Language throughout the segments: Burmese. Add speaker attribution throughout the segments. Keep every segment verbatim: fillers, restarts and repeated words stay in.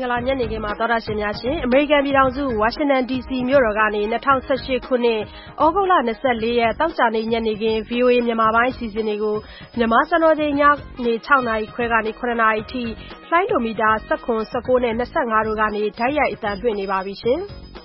Speaker 1: ္ဂလာညနေခင်းမှာသောတာရှင်များရှင်အမေရိကန်ပြည်ထောင်စုဝါရှင်တန် ဒီ စီ မြို့တော်ကနေ၂၀၁၈ခုနှစ်ဩဂုတ်လ၂၄ရက်တောက်ကြနေ့ညနေခင်း ဗွီအိုအေမြန်မာပိုင်းအစီအစဉ်တွေကိုမြန်မာစံတော်ချိန်ညနေ၆နာရီခွဲကနေ၇နာရီထိလိုင်းဒိုမီတာ၁၇ ၁၉နဲ့၂၅တို့ကနေဓာတ်ရိုက်အသံလွှင့်နေပါပြီရှင်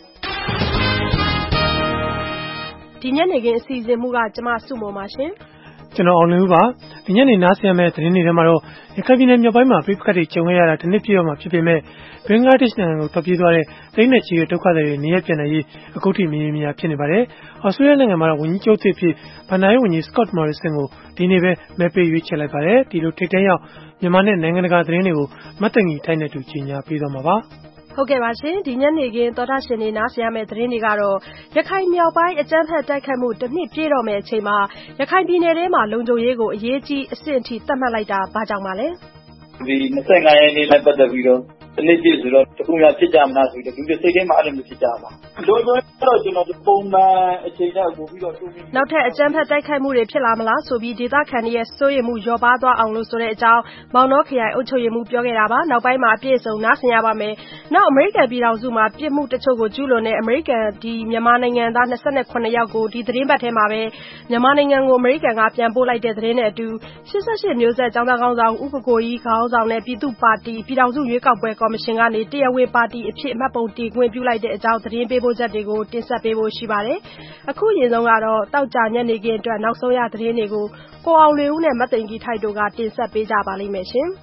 Speaker 1: ဒီညနေခင်းအစီအစဉ်မူကကျမစုမော်ပါရှင်
Speaker 2: ကျွန်တော်အောင်လင်းဦးပါဒီညနေနားဆင်ရမယ့်သတင်းတွေထဲမှာတော့ရခိုင်ပြည်နယ်မြောက်ပိုင်းမှာပြိပခတ်တွေကြုံခဲ့ရတာတစ်နှစ်ပြည့်တော့မှဖြစ်ပေမဲ့ဘင်္ဂလားဒေ့ရှ်နိုင်ငံကိုထွက်ပြေးသွားတဲ့တိန်းနဲ့ချီတဲ့ဒုက္ခသည်တွေနေရပ်ပြန်နိုင်ရေးအခုထိမရေမရာဖြစ်နေပါတယ်။ဩစတြေးလျနိုင်ငံမှာတော့ဝန်ကြီးချုပ်သစ်ဖြစ်ဗန်နာရေးဝန်ကြီး Scott Morrison ကိုဒီနေ့ပဲမဲပေးရွေးချယ်လိုက်ပါတယ်။ဒီလိုထိပ်တန်းရောက်မြန်မာနဲ့နိုင်ငံတကာသတင်းတွေကိုမတ်တငီထိုက်နဲ့တူကြီးညာပေးသွားမှာပါ။
Speaker 1: ဟုတ်ကဲ့ပါရှင်ဒီညနေခင်းသောတာရှင်တွေနားဆင်ရမယ့်သတင်းတွေကတော့ရခိုင်မြောက်ပိုင်းအကြမ်းဖက်တိုက်ခတ်မှုတစ်နှစ်ပြည့်တော့မယ့်အချိန်မှာရခိုင်ပြည်နယ်ထဲမှာလုံခြုံရေးကိုအရေးကြီးအဆင့်အထိသတ်မှတ်လိုက်တာဘာကြောင့်ပါလဲ
Speaker 3: ဒီ၂၅ရက်နေ့လိုက်ပတ်သက်ပြီးတော့ဒီနေ့ပြည့်ဆိုတော့တခုများဖြစ်ကြမလားဆိုတော့ဒီစိတ်ထဲမှာအဲ့လိုမျိုးဖြစ်ကြပါလုံခြုံရေးတော့ကျွန်တော်ပုံမှန်အချိန်နဲ့ပို့ပြီးတော့တူပြီး
Speaker 1: နောက်ထပ်အကြမ်းဖက်တိုက်ခိုက်မှုတွေဖြစ်လာမလားဆိုပြီးဒေသခံတွေရဲ့စိုးရိမ်မှုလျော့ပါသွားအောင်လို့ဆိုတဲ့အကြောင်းမောင်နှောခရိုင်အုပ်ချုပ်ရေးမှူးပြောခဲ့တာပါနောက်ပိုင်းမှာအပြည့်အစုံနားဆင်ရပါမယ်နောက်အမေရိကန်ပြည်ထောင်စုမှာပြစ်မှုတချို့ကိုကျူးလွန်တဲ့အမေရိကန်ဒီမြန်မာနိုင်ငံသား၂၇ယောက်ကိုဒီသတင်းပတ်ထဲမှာပဲမြန်မာနိုင်ငံကိုအမေရိကန်ကပြန်ပို့လိုက်တဲ့သတင်းနဲ့အတူ၈၈မျိုးဆက်ចောင်းသားကောင်းဆောင်ဥပကိုကြီးခေါင်းဆောင်တဲ့ပြည်သူ့ပါတီပြည်ထောင်စုရွေးကောက်ပွဲကော်မရှင်ကနေတရားဝင်ပါတီအဖြစ်မှတ်ပုံတင်ခွင့်ပြုလိုက်တဲ့အကြောင်းသတင်းပေးပို့ချက်တွေကိုတင်ဆက်ပေးဖို့ရှိပါတယ်အခုရင်ဆုံးကတော့တောက်ကြညနေခင်းအတွက်နောက်ဆုံးရသတင်းတွေကိုကိုအောင်လွေဦးနဲ့မသိင်ကြီးထိုက်တို့ကတင်ဆက်ပေးကြပါလိမ့်မယ်ရှင်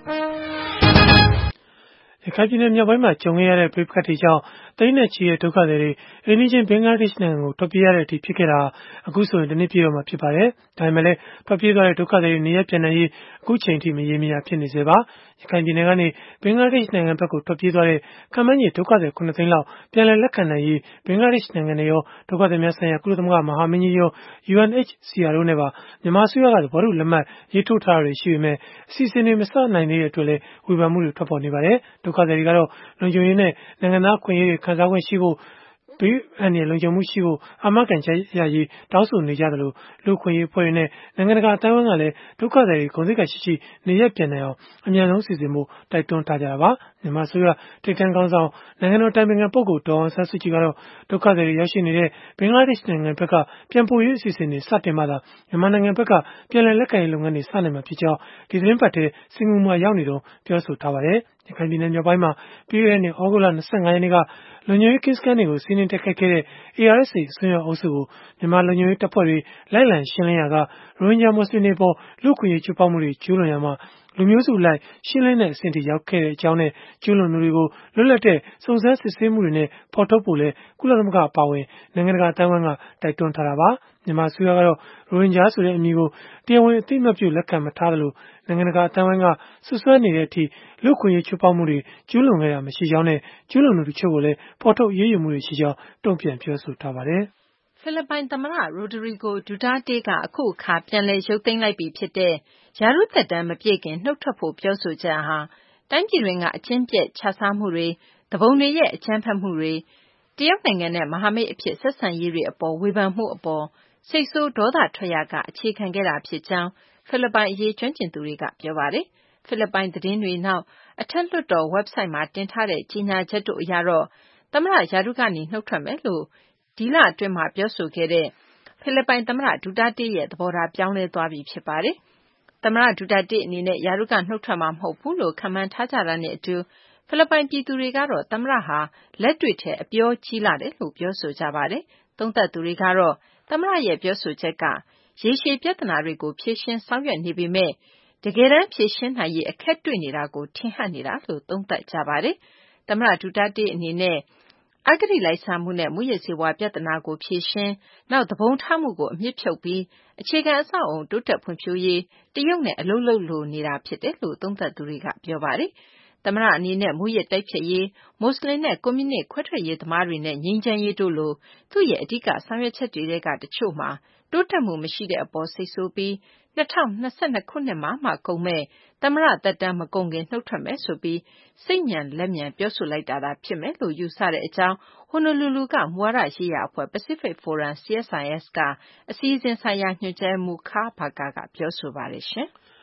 Speaker 2: ရခိုင်ပြည်နယ်မြောက်ပိုင်းမှာကြုံခဲ့ရတဲ့ပြိပခတ်တွေကြောင့်တိန်းနဲ့ချီတဲ့ဒုက္ခသည်တွေအိန္ဒိချင်းဘင်္ဂလားဒေ့ရှ်နိုင်ငံကိုထွက်ပြေးရတဲ့အထိဖြစ်ခဲ့တာအခုဆိုရင်တစ်နှစ်ပြည့်တော့မှဖြစ်ပါတယ်ဒါပေမဲ့လည်းထွက်ပြေးသွားတဲ့ဒုက္ခသည်တွေနေရပ်ပြန်နိုင်ရေးအခုချိန်ထိမရေမရာဖြစ်နေစေပါရခိုင်ပြည်နယ်ကနေဘင်္ဂလားဒေ့ရှ်နိုင်ငံဘက်ကိုထွက်ပြေးသွားတဲ့ကမ္ဘာ့ကြီးဒုက္ခသည်ခုနှစ်သိန်းလောက်ပြန်လည်လက်ခံနိုင်ရေးဘင်္ဂလားဒေ့ရှ်နိုင်ငံရောဒုက္ခသည်များဆိုင်ရာကုလသမဂ္ဂမဟာမင်းကြီးရော ယူအန်အိတ်စီအာတို့နဲ့ပါမြန်မာအစိုးရကသဘောတူလက်မှတ်ရေးထိုးထားတာတွေရှိပေမဲ့အစီအစဉ်တွေမစနိုင်သေးတဲ့အတွက်လည်းဝေဖန်မှုတွေထွက်ပေါ်နေပါတယ်ဒုက္ခသည်တွေကတော့လုံခြုံရေးနဲ့နိုင်ငံသားခွင့်ရေးတွေခံစားခွင့်ရှိဖို့ဘေးအန္တရာယ်လုံခြုံမှုရှိဖို့အာမခံချက်ရရေးတောင်းဆိုနေကြတယ်လို့လူခွင့်ရေးဖွဲ့နဲ့နိုင်ငံတကာအတိုင်းအဝန်းကလည်းဒုက္ခသည်တွေဂုဏ်သိက္ခာရှိရှိနေရပ်ပြန်နိုင်အောင်အမြန်ဆုံးစီစဉ်ဖို့တိုက်တွန်းထားကြတာပါမြန်မာဆိုရထိပ်တန်းကောင်းဆောင်နိုင်ငံတော်တိုင်ပင်ခံပုဂ္ဂိုလ်ဒေါ်အောင်ဆန်းစုကြည်ကတော့ဒုက္ခသည်တွေရောက်ရှိနေတဲ့ဘင်္ဂလားဒေ့ရှ်နိုင်ငံဘက်ကပြန်ပို့ရေးအစီအစဉ်တွေစတင်မှသာမြန်မာနိုင်ငံဘက်ကပြန်လည်လက်ခံရေးလုပ်ငန်းတွေစနိုင်မှာဖြစ်ကြောင်းဒီသတင်းပတ်ထဲစင်ကာပူမှာရောက်နေတော့ပြောဆိုထားပါတယ်ရခိုင်ပြည်နယ်မြောက်ပိုင်းမှာပြည်ရဲ့နေ့ဩဂုတ်လ၂၅ရက်နေ့ကလုံခြုံရေးကင်းစခန်းတွေကိုစီးနင်းတိုက်ခိုက်ခဲ့တဲ့ အေအာရ်အက်စ် အစွန်းရောက်အုပ်စုကိုမြန်မာလုံခြုံရေးတပ်ဖွဲ့တွေလိုက်လံရှင်းလင်းရာကရိုဟင်ဂျာမွတ်စလင်တွေပေါ်လူ့အခွင့်အရေးချိုးဖောက်မှုတွေကျူးလွန်ရာမှာလူမျိုးစုလိုက်ရှင်းလင်းတဲ့အဆင့်ထိရောက်ခဲ့တဲ့အကြောင်းနဲ့ကျူးလွန်သူတွေကိုလွတ်လပ်တဲ့စုံစမ်းစစ်ဆေးမှုတွေနဲ့ဖော်ထုတ်ဖို့လဲကုလသမဂ္ဂအပါအဝင်နိုင်ငံတကာအတိုင်းအဝန်းကတိုက်တွန်းထားတာပါမြန်မာအစိုးရကတော့ရိုဟင်ဂျာဆိုတဲ့အမည်ကိုတရားဝင်အသိအမှတ်ပြုလက်ခံမထားသလိုနိုင်ငံတကာအတိုင်းအဝန်းကဆွဆွဲနေတဲ့အထိလူ့အခွင့်အရေးချိုးဖောက်မှုတွေကျူးလွန်ခဲ့တာမရှိကြောင်းနဲ့ကျူးလွန်သူတချို့ကိုလည်းဖော်ထုတ်ရေးယူမှုတွေရှိကြောင်းတုံ့ပြန်ပြောဆိုထားပါတယ်
Speaker 4: ဖိလစ်ပိုင်သမ္မတရိုဒရီဂိုဒူတာတေးကအခုအခါပြန်လည်ရုပ်သိမ်းလိုက်ပြီဖြစ်တဲ့ရာထူးသက်တမ်းမပြည့်ခင်နှုတ်ထွက်ဖို့ပြောဆိုချက်ဟာတိုင်းပြည်တွင်းကအကျဉ်းပြတ်ခြစားမှုတွေတပုံတွေရဲ့အကြမ်းဖက်မှုတွေတရုတ်နိုင်ငံနဲ့မဟာမိတ်အဖြစ်ဆက်ဆံရေးတွေအပေါ်ဝေဖန်မှုအပေါ်စိတ်ဆိုးဒေါသထွက်ရကအခြေခံခဲ့တာဖြစ်ကြောင်းဖိလစ်ပိုင်အရေးကျွမ်းကျင်သူတွေကပြောပါတယ်ဖိလစ်ပိုင်သတင်းတွေနောက်အထက်လွှတ်တော် website မှာတင်ထားတဲ့ကြေညာချက်တို့အရတော့သမ္မတရာထူးကနေနှုတ်ထွက်မယ်လို့ဒီလအတွင်းမှာပြောဆိုခဲ့တဲ့ဖိလစ်ပိုင်သမ္မတဒူတာတေးရဲ့သဘောထားပြောင်းလဲသွားပြီဖြစ်ပါတယ်သမ္မတဒူတာတေးအနေနဲ့ရာထူးကနှုတ်ထွက်မှာမဟုတ်ဘူးလို့ခန့်မှန်းထားကြတာနဲ့အတူဖိလစ်ပိုင်ပြည်သူတွေကတော့သမ္မတဟာလက်တွေ့ထဲအပြောကြီးလာတယ်လို့ပြောဆိုကြပါတယ်သုံးသပ်သူတွေကတော့သမ္မတရဲ့ပြောဆိုချက်ကရေရှည်ပြဿနာတွေကိုဖြေရှင်းဆောင်ရွက်နေပေမဲ့တကယ်တမ်းဖြေရှင်းနိုင်ရေးအခက်တွေ့နေတာကိုထင်ဟပ်နေတာလို့သုံးသပ်ကြပါတယ်သမ္မတဒူတာတေးအနေနဲ့အဂတိလိုက်စားမှုနဲ့မူရစ်ဆေးဝါးပြဿနာကိုဖြေရှင်းနောက်သဘုံထားမှုကိုအမြစ်ဖြုတ်ပြီးအခြေခံအဆောက်အုံတိုးတက်ဖွံ့ဖြိုးရေးတရုတ်နဲ့အလုပ်လုပ်လိုနေတာဖြစ်တယ်လို့သုံးသပ်သူတွေကပြောပါတယ်သမ္မတအနေနဲ့မူရစ်တိုက်ဖျက်ရေးမွတ်စလင်နဲ့ကွန်မြူနစ်ခွဲထွက်ရေးသမားတွေနဲ့ငြိမ်းချမ်းရေးတို့လိုသူ့ရဲ့အဓိကဆောင်ရွက်ချက်တွေကတချို့မှာတိုးတက်မှုမရှိတဲ့အပေါ်စိတ်ဆိုးပြီး၂၀၂၂ခုနှစ်မှာမှကုန်မဲ့သမ္မတသက်တမ်းမကုန်ခင်နှုတ်ထွက်မယ်ဆိုပြီးစိတ်ညံလက်ညံပြောဆိုလိုက်တာသာဖြစ်မယ်လို့ယူဆတဲ့အကြောင်းဟိုနိုလူလူကမူဝါဒရေးရာအဖွဲ့ Pacific Forum စီ အက်စ် အိုင် အက်စ် ကအစီအစဉ်ဆိုင်ရာညွှန်ကြားမှု Carl Baker ကပြောဆိုပါတယ်ရှင်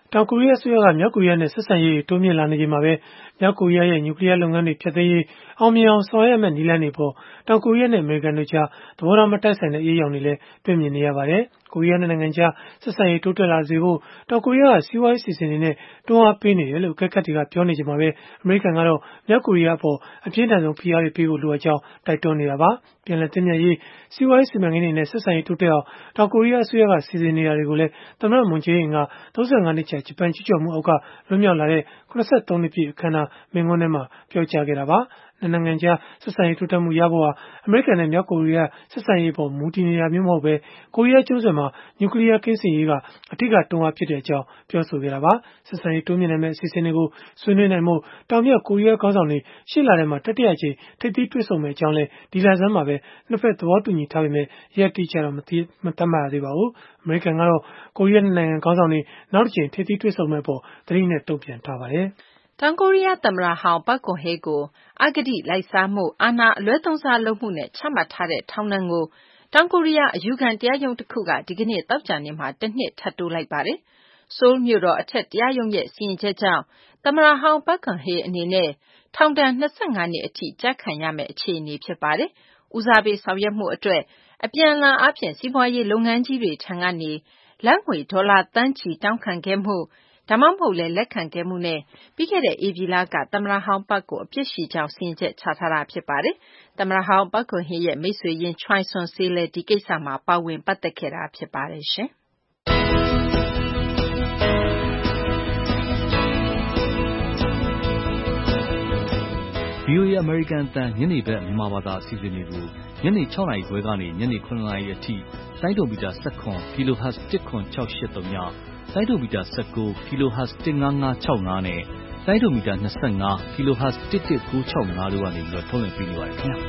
Speaker 2: တောင်ကိုရီးယားအစိုးရကမြောက်ကိုရီးယားနဲ့ဆက်ဆံရေးတိုးမြှင့်လာနေချိန်မှာပဲမြောက်ကိုရီးယားရဲ့နျူကလ িয়ার လုပ်ငန်းတွေဖျက်သိမ်းရေးအောင်မြင်အောင်ဆောင်ရွက်ရမယ့်နည်းလမ်းတွေပေါ်တောင်ကိုရီးယားနဲ့အမေရိကန်တို့ကြားသဘောထားမတိုက်ဆိုင်တဲ့အရေးအယောင်တွေလည်းတွေ့မြင်နေရပါတယ်။ကိုရီးယားနိုင်ငံကြားဆက်ဆံရေးတိုးတက်လာစေဖို့တောင်ကိုရီးယားကစီးပွားရေးစီစဉ်နေနဲ့တွန်းအားပေးနေတယ်လို့အကဲခတ်တွေကပြောနေကြမှာပဲအမေရိကန်ကတော့မြောက်ကိုရီးယားအပေါ်အပြင်းထန်ဆုံးဖိအားတွေပေးဖို့လိုအပ်ကြောင်းတိုက်တွန်းနေတာပါ။ပြန်လည်သင့်မြတ်ရေးစီးပွားရေးစီမံကိန်းတွေနဲ့ဆက်ဆံရေးတိုးတက်အောင်တောင်ကိုရီးယားအစိုးရကစီစဉ်နေတာတွေကိုလည်းသမ္မတမွန်ဂျေးအင်ကသုံးဆယ်ငါနှစ်ကြာဂျပန်ကြီးကြပ်မှုအောက်ကလွတ်မြောက်လာတဲ့ခုနစ်ဆယ့်သုံးနှစ်ပြည့်အခမ်းအနားမိန့်ခွန်းထဲမှာပြောကြားခဲ့တာပါ။နှစ်နိုင်ငံကြားဆက်ဆံရေးတိုးတက်မှုရဖို့ဟာအမေရိကန်နဲ့မြောက်ကိုရီးယားဆက်ဆံရေးပေါ်မူတည်နေတာမျိုးမဟုတ်ပဲကိုရီးယားကျွန်းဆွယ်မှာနျူကလ িয়ার ကင်းစင်ရေးကအထူးတွန်းအားဖြစ်တဲ့အကြောင်းပြောဆိုခဲ့တာပါ။ဆက်ဆံရေးတိုးမြှင့်နိုင်မယ့်အစီအစဉ်တွေကိုဆွေးနွေးနိုင်မှုတောင်မြောက်ကိုရီးယားခေါင်းဆောင်တွေရှေ့လထဲမှာတတိယအကြိမ်ထိပ်သီးတွေ့ဆုံမယ့်အကြောင်းလည်းဒီလဆန်းမှာပဲနှစ်ဖက်သဘောတူညီထားပေမဲ့ရက်တိကျတော့မသိမတတ်မှတ်ရသေးပါဘူး။အမေရိကန်ကတော့ကိုရီးယားနိုင်ငံခေါင်းဆောင်တွေနောက်တစ်ကြိမ်ထိပ်သီးတွေ့ဆုံမယ့်ပေါ်သတိနဲ့တုံ့ပြန်ထားပါတယ်
Speaker 4: ။တောင်ကိုရီးယားသမ္မတဟောင်းပတ်ကွန်ဟေးကိုအဂတိလိုက်စားမှုအာဏာအလွဲသုံးစားလုပ်မှုနဲ့ချမှတ်ထားတဲ့ထောင်ဒဏ်ကိုတောင်ကိုရီးယားအယူခံတရားရုံးတစ်ခုကဒီကနေ့သောကြာနေ့မှာတစ်နှစ်ထပ်တိုးလိုက်ပါတယ်။ဆိုးလ်မြို့တော်အထက်တရားရုံးရဲ့စီရင်ချက်ကြောင့်သမ္မတဟောင်းပတ်ကွန်ဟေးအနေနဲ့ထောင်ဒဏ်နှစ်ဆယ့်ငါနှစ်အထိကျခံရမယ့်အခြေအနေဖြစ်ပါတယ်။ဦးစားပေးဆောင်ရွက်မှုအတွက်အပြန်အလှန်အားဖြင့်စီးပွားရေးလုပ်ငန်းကြီးတွေထံကနေလာဘ်ငွေဒေါ်လာသန်းချီတောင်းခံခဲ့မှုဒါမှမဟုတ်လည်းလက်ခံခဲ့မှုနဲ့ပြီးခဲ့တဲ့ဧပြီလကသမ္မတဟောင်းပတ်ကိုအပြစ်ရှိကြောင်းစီရင်ချက်ချထားတာဖြစ်ပါတယ်။သမ္မတဟောင်းပတ်ကွန်ဟေးရဲ့မိတ်ဆွေရင်း Choi Soon-sil လည်းဒီကိစ္စမှာပါဝင်ပတ်သက်ခဲ့တာဖြစ်ပါတယ်ရှင်။
Speaker 5: ဗွီအိုအေ American အသံညနေဘက်မြန်မာဘာသာအစီအစဉ်တွေကိုညနေ၆နာရီခွဲကနေညနေခုနှစ်နာရီအထိတိုင်းဒုံမီတာ၁၇ kilohertz တစ်ခွန်၆၈၃ညတိုင်းဒုံမီတာ၁၉ kilohertz တစ်ငါးငါး၆၅နဲ့တိုင်းဒုံမီတာ၂၅ kilohertz တစ်တစ်၉၆၅တို့ကနေပြီးတော့ထုတ်လွှင့်ပေးနေပါတယ်ခင်ဗျာ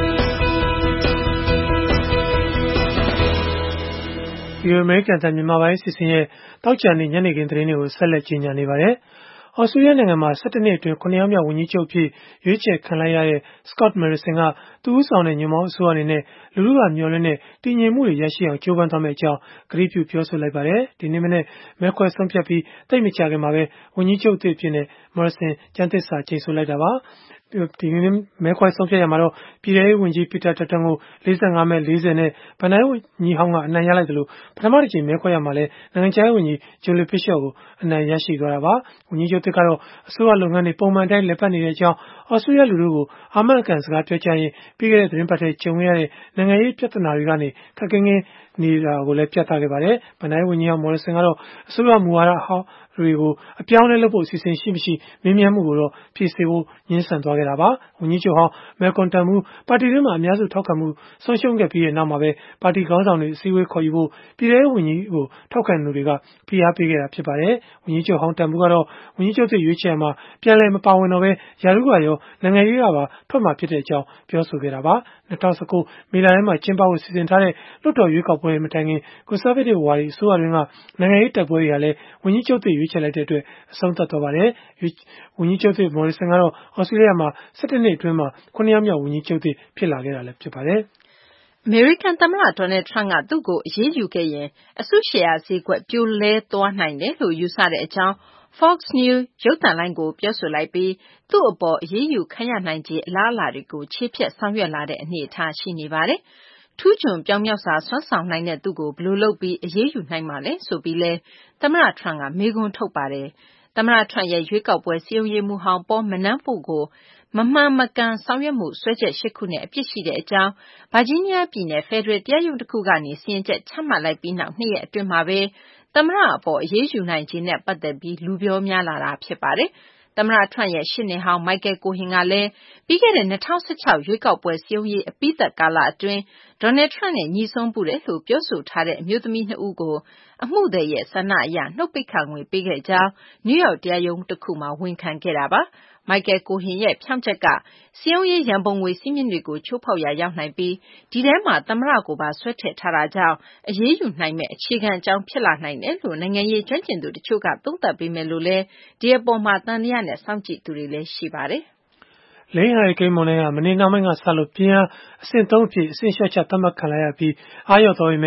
Speaker 2: ဒီအမေရိကန်တန်မြန်မာပိုင်းအစီအစဉ်ရဲ့တောက်ချန်နေညနေခင်းသတင်းတွေကိုဆက်လက်ကြီးညာနေပါတယ်။ဩစတြေးလျနိုင်ငံမှာ၁၁နှစ်အတွင်းခုနှစ်ယောက်မြောက်ဝန်ကြီးချုပ်အဖြစ်ရွေးချယ်ခံလိုက်ရတဲ့ Scott Morrison ကသူဦးဆောင်တဲ့ညွန့်ပေါင်းအစိုးရအနေနဲ့လူထုကမျှော်လင့်တဲ့တည်ငြိမ်မှုတွေရရှိအောင်ကြိုးပမ်းသွားမယ့်အကြောင်းကတိပြုပြောဆိုလိုက်ပါတယ်။ဒီနေ့မနေ့မဲခွဲဆုံးဖြတ်ပြီးတိတ်မကြခင်မှာပဲဝန်ကြီးချုပ်အသစ်အဖြစ်နဲ့ Morrison ကျမ်းသစ္စာကျိန်ဆိုလိုက်တာပါ။ဒီနေ့မဲခွဲဆုံးဖြတ်ရမှာတော့ပြည်ထောင်စုဝန်ကြီး Peter Dutton ကိုလေးဆယ့်ငါမဲ၄၀နဲ့ဗန်နိုင်းဝန်ကြီးဟောင်းကအနိုင်ရလိုက်တယ်လို့ပထမတစ်ချိန်မဲခွဲရမှာလဲနိုင်ငံခြားရေးဝန်ကြီး Julie Bishop ကိုအနိုင်ရရှိသွားတာပါ။ဝန်ကြီးချုပ်တစ်ကတော့အစိုးရလုပ်ငန်းတွေပုံမှန်တိုင်းလက်ပတ်နေတဲ့အကြောင်းဩစတြေးလျလူထုကိုအာမခံစကားပြောကြားရင်းပြီးခဲ့တဲ့သတင်းပတ်ထဲကြုံခဲ့ရတဲ့နိုင်ငံရေးပြဿနာတွေကနေခက်ကင်းကင်းနေတာကိုလည်းပြသခဲ့ပါတယ်။ဗန်နိုင်းဝန်ကြီးဟောင်း Morrison ကတော့အစိုးရမူဝါဒဟောင်းတွေကိုအပြောင်းလဲလုပ်ဖို့အစီအစဉ်ရှိမရှိမေးမြန်းမှုကိုတော့ဖြေစေဖို့ညှင်းဆန်သွားခဲ့တာပါ။ဝန်ကြီးချုပ်ဟောင်း Malcolm Turnbullပါတီတွင်းမှာအများစုထောက်ခံမှုဆုံးရှုံးခဲ့ပြီးတဲ့နောက်မှာပဲပါတီခေါင်းဆောင်တွေအစည်းအဝေးခေါ်ယူဖို့ပြည်ထောင်စုဝန်ကြီးကိုထောက်ခံသူတွေကဖိအားပေးခဲ့တာဖြစ်ပါတယ်။ဝန်ကြီးချုပ်ဟောင်း Turnbullကတော့ဝန်ကြီးချုပ်သစ်ရွေးချယ်မှာပြန်လည်မပါဝင်တော့ဘဲရာထူးကရောနိုင်ငံရေးကပါထွက်မှာဖြစ်တဲ့အကြောင်းပြောဆိုခဲ့တာပါ။၂၀၁၉မေလထဲမှာကျင်းပဖို့စီစဉ်ထားတဲ့လွှတ်တော်ရွေးကောက်ပွဲမတိုင်ခင် Conservative ဝါဒီအစိုးရတွင်းကနိုင်ငံရေးတိုက်ပွဲတွေကလည်းဝန်ကြီးချုပ်သစ်ရွေးချယ်လိုက်တဲ့အတွက်အဆုံးသတ်သွားပါတယ်။ဝန်ကြီးချုပ်သစ် Morrison ကတော့ဩစတြေးလျမှာ၁၁နှစ်အတွင်းမှာခုနှစ်ယောက်မြောက်ဝန်ကြီးချုပ်သစ်ဖြစ်လာခဲ့တာလည်းဖြစ်ပါတယ်
Speaker 4: ။အမေရိကန်သမ္မတ Donald Trump ကသူ့ကိုအရေးယူခဲ့ရင်အစုရှယ်ယာဈေးကွက်ပြိုလဲသွားနိုင်တယ်လို့ယူဆတဲ့အကြောင်း Fox News ရုပ်သံလိုင်းကိုပြောဆိုလိုက်ပြီးသူ့အပေါ်အရေးယူခံရနိုင်ခြေအလားအလာတွေကိုချေဖျက်ဆောင်ရွက်လာတဲ့အနေအထားရှိနေပါတယ်။ထူးချွန်ပြောင်မြောက်စွာစွမ်းဆောင်နိုင်တဲ့သူကိုဘယ်လိုလုပ်ပြီးအရေးယူနိုင်မှာလဲဆိုပြီးလဲသမ္မတ Trump ကမေးခွန်းထုတ်ပါတယ်။သမ္မတ Trump ရဲ့ရွေးကောက်ပွဲစည်းရုံးရေးမှူးဟောင်း Paul Manafort ကိုမမှန်မကန်ဆောင်ရွက်မှုစွဲချက်၈ခုနဲ့အပြစ်ရှိတဲ့အကြောင်းဗာဂျီးနီးယားပြည်နယ်ဖယ်ဒရယ်တရားရုံးတစ်ခုကနေစီရင်ချက်ချမှတ်လိုက်ပြီးနောက်နှစ်ရက်အတွင်းမှာပဲသမ္မတအပေါ်အရေးယူနိုင်ခြေနဲ့ပတ်သက်ပြီးလူပြောများလာတာဖြစ်ပါတယ်။သမ္မတ Trump ရဲ့ရှေ့နေဟောင်း Michael Cohen ကလည်းပြီးခဲ့တဲ့၂၀၁၆ရွေးကောက်ပွဲစည်းရုံးရေးအပြီးသတ်ကာလအတွင်း Donald Trump နဲ့ညိစွန်းပူးတယ်လို့ပြောဆိုထားတဲ့အမျိုးသမီးနှစ်ဦးကိုအမှုသည်ရဲ့ဆန္ဒအရနှုတ်ပိတ်ခငွေပေးခဲ့ကြောင်းနယူးယောက်တရားရုံးတစ်ခုမှာဝန်ခံခဲ့တာပါ။ Michael Cohen ရဲ့ဖြောင့်ချက်ကစည်းရုံးရေးရန်ပုံငွေစည်းမျဉ်းတွေကိုချိုးဖောက်ရာရောက်နိုင်ပြီးဒီထဲမှာသမ္မတကိုပါဆွဲထည့်ထားတာကြောင့်အရေးယူနိုင်မယ့်အခြေခံအကြောင်းဖြစ်လာနိုင်တယ်လို့နိုင်ငံရေးကျွမ်းကျင်သူတချို့ကသုံးသပ်ပေမဲ့လို့လည်းဒီအပေါ်မှာသံသယနဲ့စောင့်ကြည့်သူတွေလည်းရှိပါတယ်
Speaker 2: ။လိန်းဟာရီကိန်းမုန်တိုင်းကမနေ့နှောင်းပိုင်းကစလို့ပြင်းအားအဆင့်သုံးအဖြစ်အဆင့်လျှော့ချသတ်မှတ်ခံလိုက်ရပြီးအားလျော့သွားပေမဲ့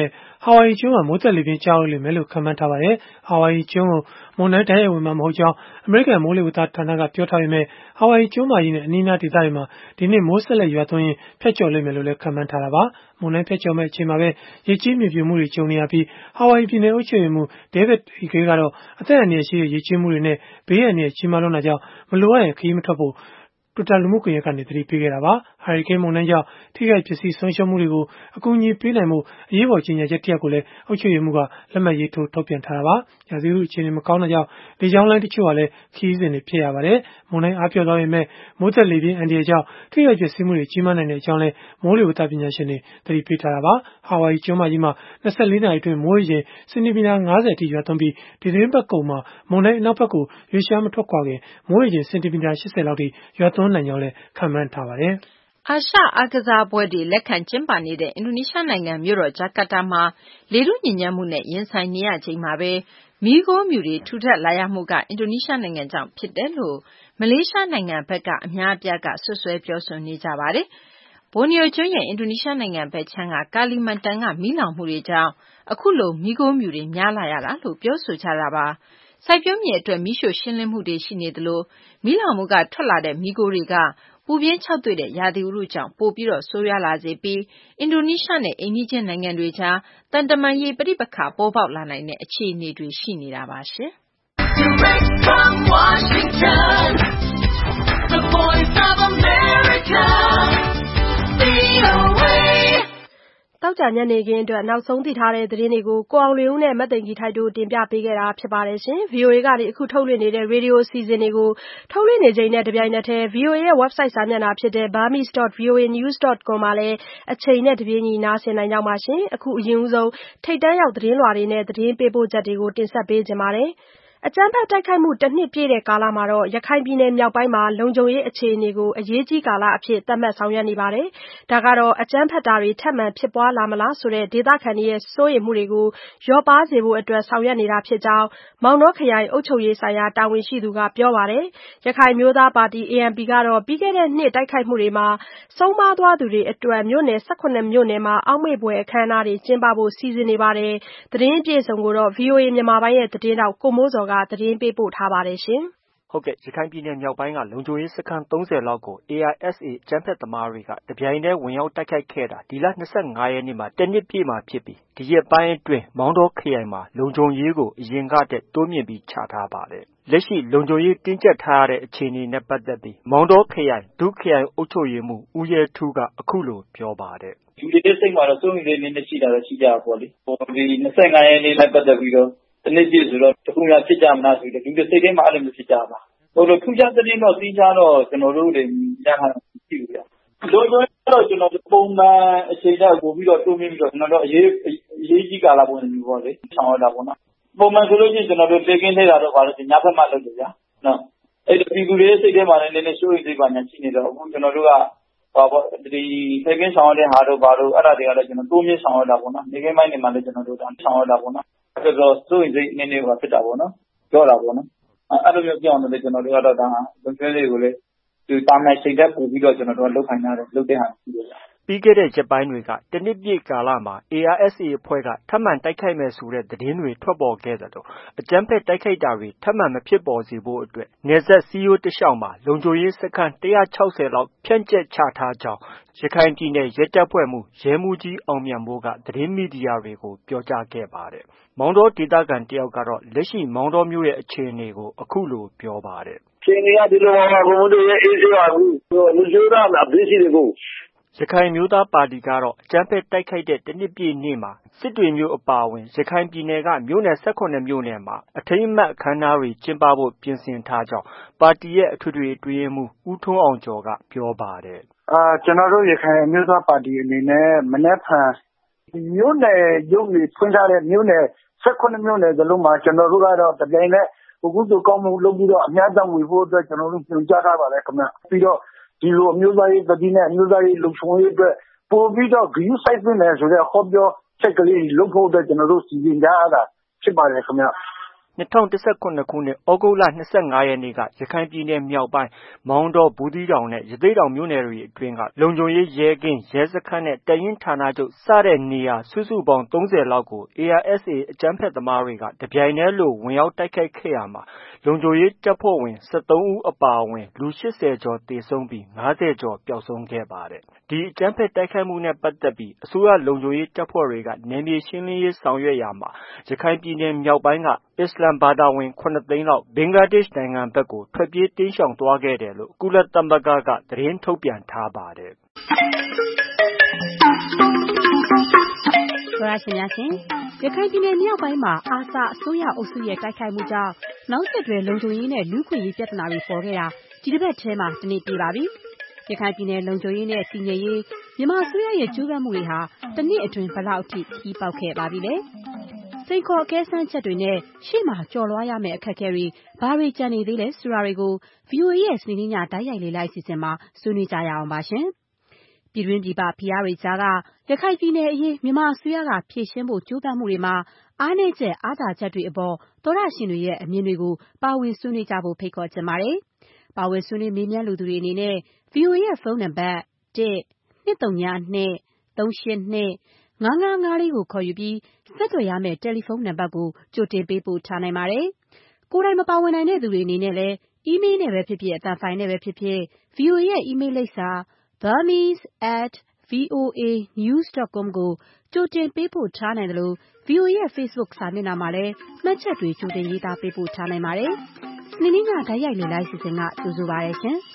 Speaker 2: ဟာဝိုင်ယီကျွန်းမှာမိုးသက်လေပြင်းကျရောက်လိမ့်မယ်လို့ခန့်မှန်းထားပါတယ်။ဟာဝိုင်ယီကျွန်းကိုမုန်တိုင်းတိုက်ရိုက်ဝင်မှာမဟုတ်ကြောင်းအမေရိကန်မိုးလေဝသဌာနကပြောထားပေမဲ့ဟာဝိုင်ယီကျွန်းမကြီးနဲ့အနီးအနားဒေသတွေမှာဒီနေ့မိုးဆက်လက်ရွာသွန်းရင်ဖျက်ကျော်လိမ့်မယ်လို့လည်းခန့်မှန်းထားတာပါ။မုန်တိုင်းဖျက်ကျော်မဲ့အချိန်မှာပဲရေကြီးမြေပြိုမှုတွေကြုံနေရပြီးဟာဝိုင်ယီပြည်နယ်အုပ်ချုပ်ရေးမှူး David Ige ကတော့အသက်အန္တရာယ်ရှိတဲ့ရေကြီးမှုတွေနဲ့ဘေးအန္တရာယ်ကြီးမားလွန်းတာကြောင့်မလိုအပ်ရင်ခရီးမထွက်ဖို့Twitter လူမှုကွန်ရက်ကနေသတိပေးခဲ့တာပါ။ ဟာရီကိန်းမုန်တိုင်းကြောင့်ထိခိုက်ပျက်စီးဆုံးရှုံးမှုတွေကိုအကူအညီပေးနိုင်မှုအရေးပေါ်ကြေညာချက်တရပ်ကိုလည်းအုပ်ချုပ်ရေးမှူးကလက်မှတ်ရေးထိုးထုတ်ပြန်ထားတာပါ။ရာသီဥတုအခြေအနေမကောင်းတာကြောင့်လေကြောင်းလိုင်းတချို့ဟာလည်းခရီးစဉ်တွေဖျက်ရပါတယ်။မုန်တိုင်းအားပြော့သွားပေမဲ့မိုးသက်လေပြင်းအန္တရာယ်ကြောင့်ထိခိုက်ပျက်စီးမှုတွေကြီးမားနိုင်တဲ့အကြောင်းလည်းမိုးလေဝသပညာရှင်တွေသတိပေးထားတာပါ။ဟာဝိုင်ယီကျွန်းမကြီးမှာ၂၄နာရီအတွင်းမိုးရေချိန်စင်တီမီတာ၅၀အထိရွာသွန်းပြီးဒီသတင်းပတ်ကုန်မှာမုန်တိုင်းအနောက်ဘက်ကိုရွေ့လျားမထွက်ခွာခင်မိုးရေချိန်စင်တီမီတာ၈၀လောက်ထိရွာသွန်းနိုင်ကြောင်းလည်းခန့်မှန်းထားပါတယ်
Speaker 4: ။အာရှအားကစားပွဲတွေလက်ခံကျင်းပနေတဲ့အင်ဒိုနီးရှားနိုင်ငံမြို့တော်ဂျာကာတာမှာလေထုညစ်ညမ်းမှုနဲ့ရင်ဆိုင်နေရချိန်မှာပဲမီးခိုးမြူတွေထူထပ်လာရမှုကအင်ဒိုနီးရှားနိုင်ငံကြောင့်ဖြစ်တယ်လို့မလေးရှားနိုင်ငံဘက်ကအများအပြားကဆွဆွဲပြောဆိုနေကြပါတယ်။ဘိုနီယိုကျွန်းရဲ့အင်ဒိုနီးရှားနိုင်ငံဘက်ခြမ်းကကာလီမန်တန်ကမီးလောင်မှုတွေကြောင့်အခုလိုမီးခိုးမြူတွေများလာရတာလို့ပြောဆိုကြတာပါ။စိုက်ပျိုးမြေအတွက်မီးရှို့ရှင်းလင်းမှုတွေရှိနေသလိုမီးလောင်မှုကထွက်လာတဲ့မီးခိုးတွေကပူပြင်းခြောက်သွေ့တဲ့ရာသီဥတုကြောင့်ပိုပြီးဆိုးရွားလာစေပြီးအင်ဒိုနီးရှားနဲ့အိမ်နီးချင်းနိုင်ငံတွေကြားသံတမန်ရေးပဋိပက္ခပေါ်ပေါက်လာနိုင်တဲ့အခြေအနေတွေရှိနေတာပါရှင်။ Direct from Washington, the Voice of America, V O A
Speaker 1: သောကြာညနေခင်းအတွက်နောက်ဆုံးသိထားတဲ့သတင်းတွေကိုကိုအောင်လွင်ဦးနဲ့မသိင်္ဂီထိုက်တို့တင်ပြပေးခဲ့တာဖြစ်ပါတယ်ရှင်။ ဗွီအိုအေကနေအခုထုတ်လွှင့်နေတဲ့ရေဒီယိုအစီအစဉ်တွေကိုထုတ်လွှင့်နေချိန်နဲ့တပြိုင်နက်တည်း ဗွီအိုအေရဲ့ website စာမျက်နှာဖြစ်တဲ့ burmese dot v o a news dot com မှာလည်းအချိန်နဲ့တပြေးညီနားဆင်နိုင်ကြပါရှင်။အခုအရင်ဆုံးထိပ်တန်းရောက်သတင်းလွှာတွေနဲ့သတင်းပေးပို့ချက်တွေကိုတင်ဆက်ပေးကြပါမယ်။အကြမ်းဖက်တိုက်ခိုက်မှုတစ်နှစ်ပြည့်တဲ့ကာလမှာရခိုင်ပြည်နယ်မြောက်ပိုင်းမှာလုံခြုံရေးအခြေအနေကိုအရေးကြီးကာလအဖြစ်သတ်မှတ်ဆောင်ရွက်နေပါတယ်။ဒါကအကြမ်းဖက်တာတွေထပ်မံဖြစ်ပွားလာမလားဆိုတဲ့ဒေသခံတွေရဲ့စိုးရိမ်မှုတွေကိုလျော့ပါးစေဖို့အတွက်ဆောင်ရွက်နေတာဖြစ်ကြောင်းမောင်တောခရိုင်အုပ်ချုပ်ရေးဆိုင်ရာတာဝန်ရှိသူကပြောပါတယ်။ရခိုင်အမျိုးသားပါတီ A N P ကတော့ပြီးခဲ့တဲ့နှစ်တိုက်ခိုက်မှုတွေမှာဆုံးပါးသွားသူတွေအတွက်မြို့နယ်၁၇မြို့နယ်မှာအောက်မေ့ဖွယ်အခမ်းအနားတွေကျင်းပဖို့စီစဉ်နေပါတယ်။သတင်းအပြည့်အစုံကိုတော့ ဗွီအိုအေမြန်မာပိုင်းရဲ့သတင်းတောက်ကိုမိုးစော်ကသတင်းပေးပို့ထားပါတယ်ရှင်
Speaker 6: ။ဟုတ်ကဲ့ရခိုင်ပြည်နယ်မြောက်ပိုင်းကလုံခြုံရေးစခန်း၃၀လောက်ကို A R S A အကြမ်းဖက်သမားတွေကတပြိုင်တည်းဝင်ရောက်တိုက်ခိုက်ခဲ့တာဒီလ၂၅ရက်နေ့မှာတစ်နှစ်ပြည့်မှာဖြစ်ပြီးဒီရက်ပိုင်းအတွင်းမောင်တောခရိုင်မှာလုံခြုံရေးကိုအရင်ကထက်တိုးမြင့်ပြီးချထားပါတယ်။လက်ရှိလုံခြုံရေးတင်းကျပ်ထားရတဲ့အခြေအနေနဲ့ပတ်သက်ပြီးမောင်တောခရိုင်ဒုခရိုင်အုပ်ချုပ်ရေးမှူးဦးရဲထူးကအခုလိုပြောပါတယ်
Speaker 3: ။လူတွေစိတ်မှာတော့စိုးရိမ်နေနေရှိတာတော့ရှိကြပါပေါ့လေ။ဟိုဒီ၂၅ရက်နေ့နဲ့ပတ်သက်ပြီးတော့တနေ့ပြည့်ဆိုတော့တခုများဖြစ်ကြမလားဆိုတော့လူတွေစိတ်ထဲမှာအဲ့လိုမျိုးဖြစ်ကြပါဟိုလိုထူးခြားတဲ့တော့သိကြတော့ကျွန်တော်တို့တွေရဟန်းရှိဘူးဗျ။လိုလိုတော့ကျွန်တော်ပုံမှန်အချိန်တော့ပို့ပြီးတော့တိုးမြင့်ပြီးတော့ကျွန်တော်တို့အရေးအရေးကြီးကာလပုံစံမျိုးပေါ့လေဆောင်ရတာပေါ့နော်။ပုံမှန်ဆိုလို့ရှိရင်ကျွန်တော်တို့တေကင်းထဲတာတော့ပါလို့ညဘက်မှလုပ်လို့ဗျာ။နော်အဲ့ဒီပြည်သူတွေစိတ်ထဲမှာလည်းနည်းနည်းရှိုးရိမ်စိတ်ပါညာရှိနေတော့အခုကျွန်တော်တို့ကဟောပေါ့ဒီတေကင်းဆောင်ရတဲ့ဟာတို့ဘာလို့အဲ့ဒါတွေကလည်းကျွန်တော်တိုးမြင့်ဆောင်ရတာပေါ့နော်။နေကင်းပိုင်းတွေမှာလည်းကျွန်တော်တို့ဆောင်ရတာပေါ့နော်။အဲ့တော့စိုးရိမ်စိတ်နည်းနည်းပါဖြစ်တာပေါ့နော်။ပြောတာပေါ့နော်။အဲ့လိုမျိုးပြောင်းတယ်ကျွန်တော်တို့ကတော့ဒါလုံခြုံရေးကိုလည်းဒီတာမန်စိတ်သက်ပို့ပြီးတော့ကျွန်တော်တို့လောက်ခိုင်းတာလုပ်တဲ့ဟာရှိတယ်
Speaker 6: ပြီးခဲ့တဲ့ရက်ပိုင်းတွေကတနစ်ပြည့်ကာလမှာ A R S A အဖွဲ့ကထပ်မံတိုက်ခိုက်မယ်ဆိုတဲ့သတင်းတွေထွက်ပေါ်ခဲ့သလိုအကြမ်းဖက်တိုက်ခိုက်တာတွေထပ်မံမဖြစ်ပေါ်စေဖို့အတွက်နယ်စပ်စည်းရိုးတလျှောက်မှာလုံခြုံရေးစခန်း၁၆၀လောက်ဖြန့်ကျက်ချထားကြောင်းရခိုင်ပြည်နယ်ရဲတပ်ဖွဲ့မှရဲမှူးကြီးအောင်မြတ်မိုးကသတင်းမီဒီယာတွေကိုပြောကြားခဲ့ပါတယ်။မောင်တောဒေသခံတယောက်ကတော့လက်ရှိမောင်တောမြို့ရဲ့အခြေအနေကိုအခုလိုပြောပါတယ်
Speaker 7: ။အခြေအနေကဒီလိုပါဘုံတို့ရဲ့အေးစေးပါဘူး။လူစိုးရမှာဘေးစီတွေကို
Speaker 6: ရခိုင်မျိုးသားပါတီကတော့အကြမ်းဖက်တိုက်ခိုက်တဲ့တနှစ်ပြည့်နေ့မှာစစ်တွေမျိုးအပါအဝင်ရခိုင်ပြည်နယ်ကမြို့နယ်၁၇မြို့နယ်မှာအထိမ်းအမှတ်အခမ်းအနားတွေကျင်းပဖို့ပြင်ဆင်ထားကြောင်းပါတီရဲ့အထွေထွေအတွင်းရေးမှူးဦးထွန်းအောင်ကျော်ကပြောပါတယ်
Speaker 7: ။အာကျွန်တော်တို့ရခိုင်မျိုးသားပါတီအနေနဲ့မနေ့ကမြို့နယ်ရုံးတွေဖွင့်ထားတဲ့မြို့နယ်၁၇မြို့နယ်စလုံးမှာကျွန်တော်တို့ကတော့တပြိုင်နက်အခုတို့ကောင်းမှုလုပ်ပြီးတော့အများဆုံးဝင်ဖို့အတွက်ကျွန်တော်တို့ညွှန်ကြားထားပါတယ်ခင်ဗျ။ပြီးတော့ဒီလိုအမျိုးသားရေးတတိနဲ့အမျိုးသားရေးလုံခြုံရေးအတွက်ပို့ပြီးတော့ဂရုစိုက်နေဆိုတဲ့ဟောပြောချက်ကလေးလုပ်ဖို့အတွက်ကျွန်တော်တို့စီစဉ်ကြရတာဖြစ်ပါတယ်ခင်ဗျ
Speaker 6: ၂၀၁၇ခုနှစ် သြဂုတ်လ ၂၅ရက်နေ့က ရခိုင်ပြည်နယ်မြောက်ပိုင်း မောင်တော၊ ဘူးသီးတောင်နဲ့ ရသေ့တောင်မြို့နယ်တွေအတွင်းက လုံခြုံရေးရဲကင်း၊ ရဲစခန်းနဲ့ တပ်ရင်းဌာနချုပ်စတဲ့နေရာ စုစုပေါင်း သုံးဆယ်လောက်ကို ARSA အကြမ်းဖက်သမားတွေက တပြိုင်တည်းလို ဝင်ရောက်တိုက်ခိုက်ခဲ့ရာမှာ လုံခြုံရေးတပ်ဖွဲ့ဝင် ၁၃ဦးအပါအဝင် လူ ၈၀ကျော်သေဆုံးပြီး ၅၀ကျော်ပျောက်ဆုံးခဲ့ပါတယ်။ ဒီအကြမ်းဖက်တိုက်ခိုက်မှုနဲ့ပတ်သက်ပြီး အစိုးရလုံခြုံရေးတပ်ဖွဲ့တွေက နယ်မြေရှင်းလင်းရေးဆောင်ရွက်ရာမှာ ရခိုင်ပြည်နယ်မြောက်ပိုင်းက အစ္စလာမ်ဘာသာဝင် ၇သိန်းလောက် ဘင်္ဂလားဒေ့ရှ်နိုင်ငံဘက်ကို ထွက်ပြေးတိမ်းရှောင်သွားခဲ့တယ်လို့ ကုလသမဂ္ဂက သတင်းထုတ်ပြန်ထားပါတယ်။
Speaker 8: သောတရှင်များရှင် ရခိုင်ပြည်နယ်မြောက်ပိုင်းမှာ အာဆာအစိုးရအုပ်စုရဲ့တိုက်ခိုက်မှုကြောင့် နောက်ဆက်တွဲလုံခြုံရေးနဲ့လူ့အခွင့်အရေးပြဿနာတွေပေါ်ခဲ့တာ ဒီတစ်ပတ်ထဲမှာ တစ်နှစ်ပြည့်ပါပြီ။ ရခိုင်ပြည်နယ်လုံခြုံရေးနဲ့တည်ငြိမ်ရေး မြန်မာအစိုးရရဲ့ကြိုးပမ်းမှုတွေဟာ တစ်နှစ်အတွင်းဘယ်လောက်အထိခရီးပေါက်ခဲ့ပါပြီလဲ။ စိန်ခေါ်အကဲစမ်းချက်တွေနဲ့ ရှေ့မှာကျော်လွှားရမယ့်အခက်အခဲတွေဘာတွေကျန်နေသေးလဲဆိုတာတွေကို ဗွီအိုအေရဲ့စနေနေ့ညတိုက်ရိုက်လေ့လာအစီအစဉ်မှာဆွေးနွေးကြရအောင်ပါရှင်။ ပြည်တွင်းပြည်ပဖိအားတွေကြားက ရခိုင်ပြည်နယ်အရေးမြန်မာအစိုးရကဖြေရှင်းဖို့ကြိုးပမ်းမှုတွေမှာ အားနည်းချက်အားသာချက်တွေအပေါ်သောတရှင်တွေရဲ့အမြင်တွေကိုပါဝင်ဆွေးနွေးကြဖို့ဖိတ်ခေါ်ချင်ပါတယ်။ ပါဝင်ဆွေးနွေးမေးမြန်းလိုသူတွေအနေနဲ့ ဗွီအိုအေရဲ့ဖုန်းနံပါတ် တစ်၂၀၂ ၃၈၂ ၅၅၅၄ကိုခေါ်ယူပြီးဆက်သွယ်ရမယ့်တယ်လီဖုန်းနံပါတ်ကိုကြိုတင်ပေးပို့ထားနိုင်ပါတယ်။ ကိုယ်တိုင်မပါဝင်နိုင်တဲ့သူတွေအနေနဲ့လည်း အီးမေးလ်နဲ့ပဲဖြစ်ဖြစ်အသံဖိုင်နဲ့ပဲဖြစ်ဖြစ် ဗွီအိုအေရဲ့အီးမေးလ်လိပ်စာ burmese at voa news dot com ကိုကြိုတင်ပေးပို့ထားနိုင်သလို ဗွီအိုအေရဲ့ Facebook စာမျက်နှာမှာလည်းမှတ်ချက်တွေကြိုတင်ရေးသားပေးပို့ထားနိုင်ပါတယ်။ စနေနေ့ညတိုက်ရိုက်လေ့လာအစီအစဉ်ကကြိုဆိုပါရစေရှင်။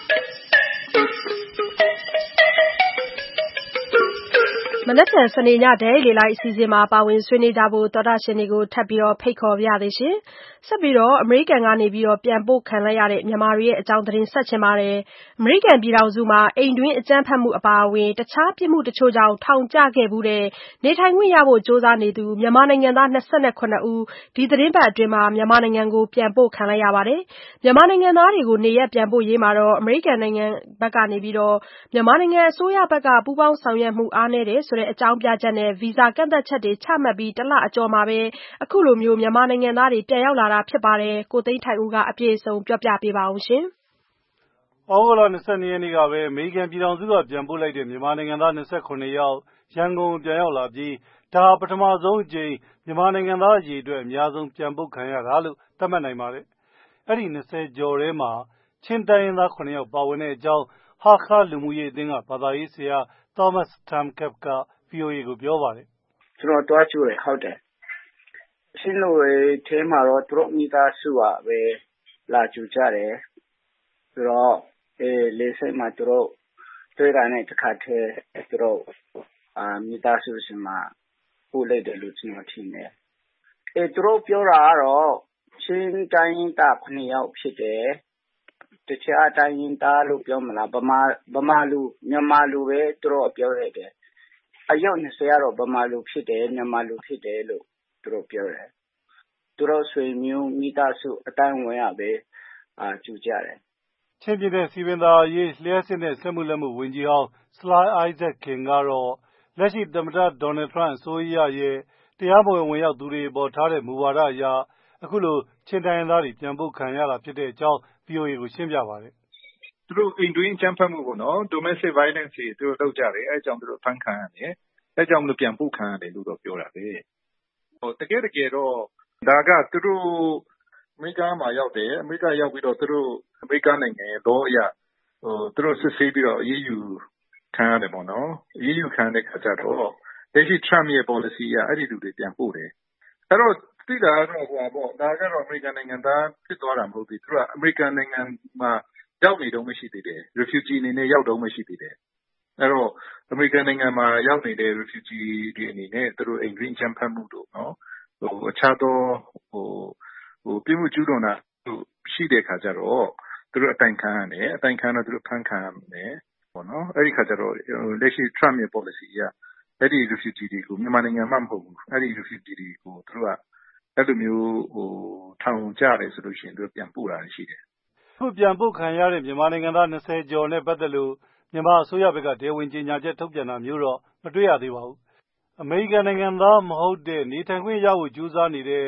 Speaker 1: မနက်ဖြန်စနေညတိုက်လေလိုက်အစီအစဉ်မှာပါဝင်ဆွေးနွေးကြဖို့သောတရှင်တွေကိုထပ်ပြီးဖိတ်ခေါ်ပါရစေရှင်။ဆက်ပြီးတော့အမေရိကန်ကနေပြန်ပို့ခံလိုက်ရတဲ့မြန်မာတွေရဲ့အကြောင်းသတင်းဆက်ချင်ပါတယ်။အမေရိကန်ပြည်ထောင်စုမှာအိမ်တွင်းအကြမ်းဖက်မှုအပါအဝင်တခြားပြစ်မှုတချို့ကြောင့်ထောင်ကျခဲ့ဖူးတဲ့နေထိုင်ခွင့်ရဖို့ကြိုးစားနေသူမြန်မာနိုင်ငံသား၂၇ဦးဒီသီတင်းပတ်အတွင်းမြန်မာနိုင်ငံကိုပြန်ပို့ခံလိုက်ရပါတယ်။မြန်မာနိုင်ငံသားတွေကိုနေရပ်ပြန်ပို့ရေးမှာအမေရိကန်နိုင်ငံကနေမြန်မာနိုင်ငံအစိုးရဘက်ကပူးပေါင်းဆောင်ရွက်မှုအားနည်းတယ်ဆိုတဲ့အကြောင်းပြချက်နဲ့ဗီဇာကန့်သတ်ချက်တွေချမှတ်ပြီးတလအကျော်မှာပဲအခုလိုမြန်မာနိုင်ငံသားတွေပြန်ရောက်လာတာဖြစ်ပါတယ်။ကိုသိန်းထိုက်ဦးကအပြည့်အစုံပြောပြပေးပါဦးရှင်။
Speaker 9: သြဂုတ်လ၂၂ရက်နေ့ကပဲအမေရိကန်ပြည်ထောင်စုကပြန်ပို့လိုက်တဲ့မြန်မာနိုင်ငံသား၂၇ယောက်ရန်ကုန်ပြန်ရောက်လာပြီးဒါဟာပထမဆုံးအကြိမ်မြန်မာနိုင်ငံသားအရေအတွက်အများဆုံးပြန်ပို့ခံရတာလို့သတ်မှတ်နိုင်ပါတယ်။အဲဒီ၂၀ကျော်ထဲမှာချင်းတိုင်းရင်းသား၇ယောက်ပါဝင်တဲ့အကြောင်းဟာခါလူမှုရေးအသင်းကဘာသာရေးဆရာ Thomas Turncap က ဗွီအိုအေကိုပြောပါတယ်။
Speaker 7: "ကျွန်တော်သွားကြိုတယ်ဟုတ်တယ်။ချင်းလူတွေထဲမှာတော့သူတို့မိသားစုကပဲလာကြိုကြတယ်။ဆိုတော့လေဆိပ်မှာသူတို့တွေ့တာနဲ့တခါတည်းသူတို့မိသားစုဆီမှာပို့လိုက်တယ်လို့ကျွန်တော်ထင်တယ်။အဲသူတို့ပြောတာကတော့ချင်းတိုင်းရင်းသား၇ယောက်ဖြစ်တယ်။တခြားတိုင်းရင်းသားလို့ပြောမလားဗမာဗမာလူမြန်မာလူပဲသူတို့ပြောလိုက်တယ်။အယောက်၂၀ကတော့ဗမာလူဖြစ်တယ်မြန်မာလူဖြစ်တယ်လို့သူတို့ပြောတယ်။သူတို့ဆွေမျိုးမိသားစုအတိုင်းဝိုင်းကပဲကြိုကြတယ်။
Speaker 9: ချင်းပြည်နယ်စည်ပင်သာယာရေးလျှပ်စစ်နဲ့စက်မှုလက်မှုဝန်ကြီးဟောင်းဆလိုင်းအိုက်ဇက်ခင်ကတော့လက်ရှိသမ္မတဒေါ်နယ်ထရန့်အစိုးရရဲ့တရားမဝင်ဝင်ရောက်သူတွေအပေါ်ထားတဲ့မူဝါဒအရအခုလိုချင်းတိုင်းရင်းသားတွေပြန်ပို့ခံရတာဖြစ်တဲ့အကြောင်း ဗွီအိုအေကိုရှင်းပြပါတယ်
Speaker 10: ။သူတို့အိမ်တွင်းအကြမ်းဖက်မှုပေါ့နော် domestic violence တွေသူတို့လုပ်ကြတယ်အဲကြောင့်သူတို့ဖမ်းခံရတယ်။အဲကြောင့်မလို့ပြန်ပို့ခံရတယ်လို့တော့ပြောတာပဲ။ဟိုတကယ်တကယ်တော့ဒါကသူတို့အမေရိကန်မှာရောက်တယ်အမေရိကန်ရောက်ပြီးတော့သူတို့အမေရိကန်နိုင်ငံရဲ့လောအရဟိုသူတို့စစ်ဆေးပြီးတော့အေးအေးယူခံရတယ်ပေါ့နော်။အေးအေးယူခံတဲ့ခါကျတော့လက်ရှိ Trump ရဲ့ policy အရအဲ့ဒီလူတွေပြန်ပို့တယ်။အဲ့တော့သိတာကတော့ဟိုပါပေါ့ဒါကတော့အမေရိကန်နိုင်ငံသားဖြစ်သွားတာမဟုတ်သေးသူကအမေရိကန်နိုင်ငံမှာရောက်နေတော့မရှိသေးတယ်။ refugee အနေနဲ့ရောက်တော့မရှိသေးတယ်။အဲ့တော့အမေရိကန်နိုင်ငံမှာရောက်နေတဲ့ refugee တွေအနေနဲ့သူတို့အိမ်တွင်းအကြမ်းဖက်မှုတို့နော်ဟိုအခြားသောဟိုဟိုပြစ်မှုကျူးလွန်တာတို့ရှိတဲ့ခါကျတော့သူတို့အတိုင်ခံရတယ်အတိုင်ခံတော့သူတို့ဖမ်းခံရမယ်ပေါ့နော်အဲ့ဒီခါကျတော့လက်ရှိ Trump ရဲ့ policy အရအဲ့ဒီ refugee တွေကိုမြန်မာနိုင်ငံမှမဟုတ်ဘူးအဲ့ဒီ refugee တွေကိုသူတို့ကအဲ့လိုမျိုးဟိုထောင်ကြတယ်ဆိုလို့ရှိရင်သူတို့ပြန်ပို့တာရှိတယ်
Speaker 9: ။အခုပြန်ပို့ခံရတဲ့မြန်မာနိုင်ငံသား၂၀ကျော်နဲ့ပတ်သက်လို့မြန်မာအစိုးရဘက်ကတရားဝင်ကြေညာချက်ထုတ်ပြန်တာမျိုးတော့မတွေ့ရသေးပါဘူး။အမေရိကန်နိုင်ငံသားမဟုတ်တဲ့နေထိုင်ခွင့်ရဖို့ကြိုးစားနေတဲ့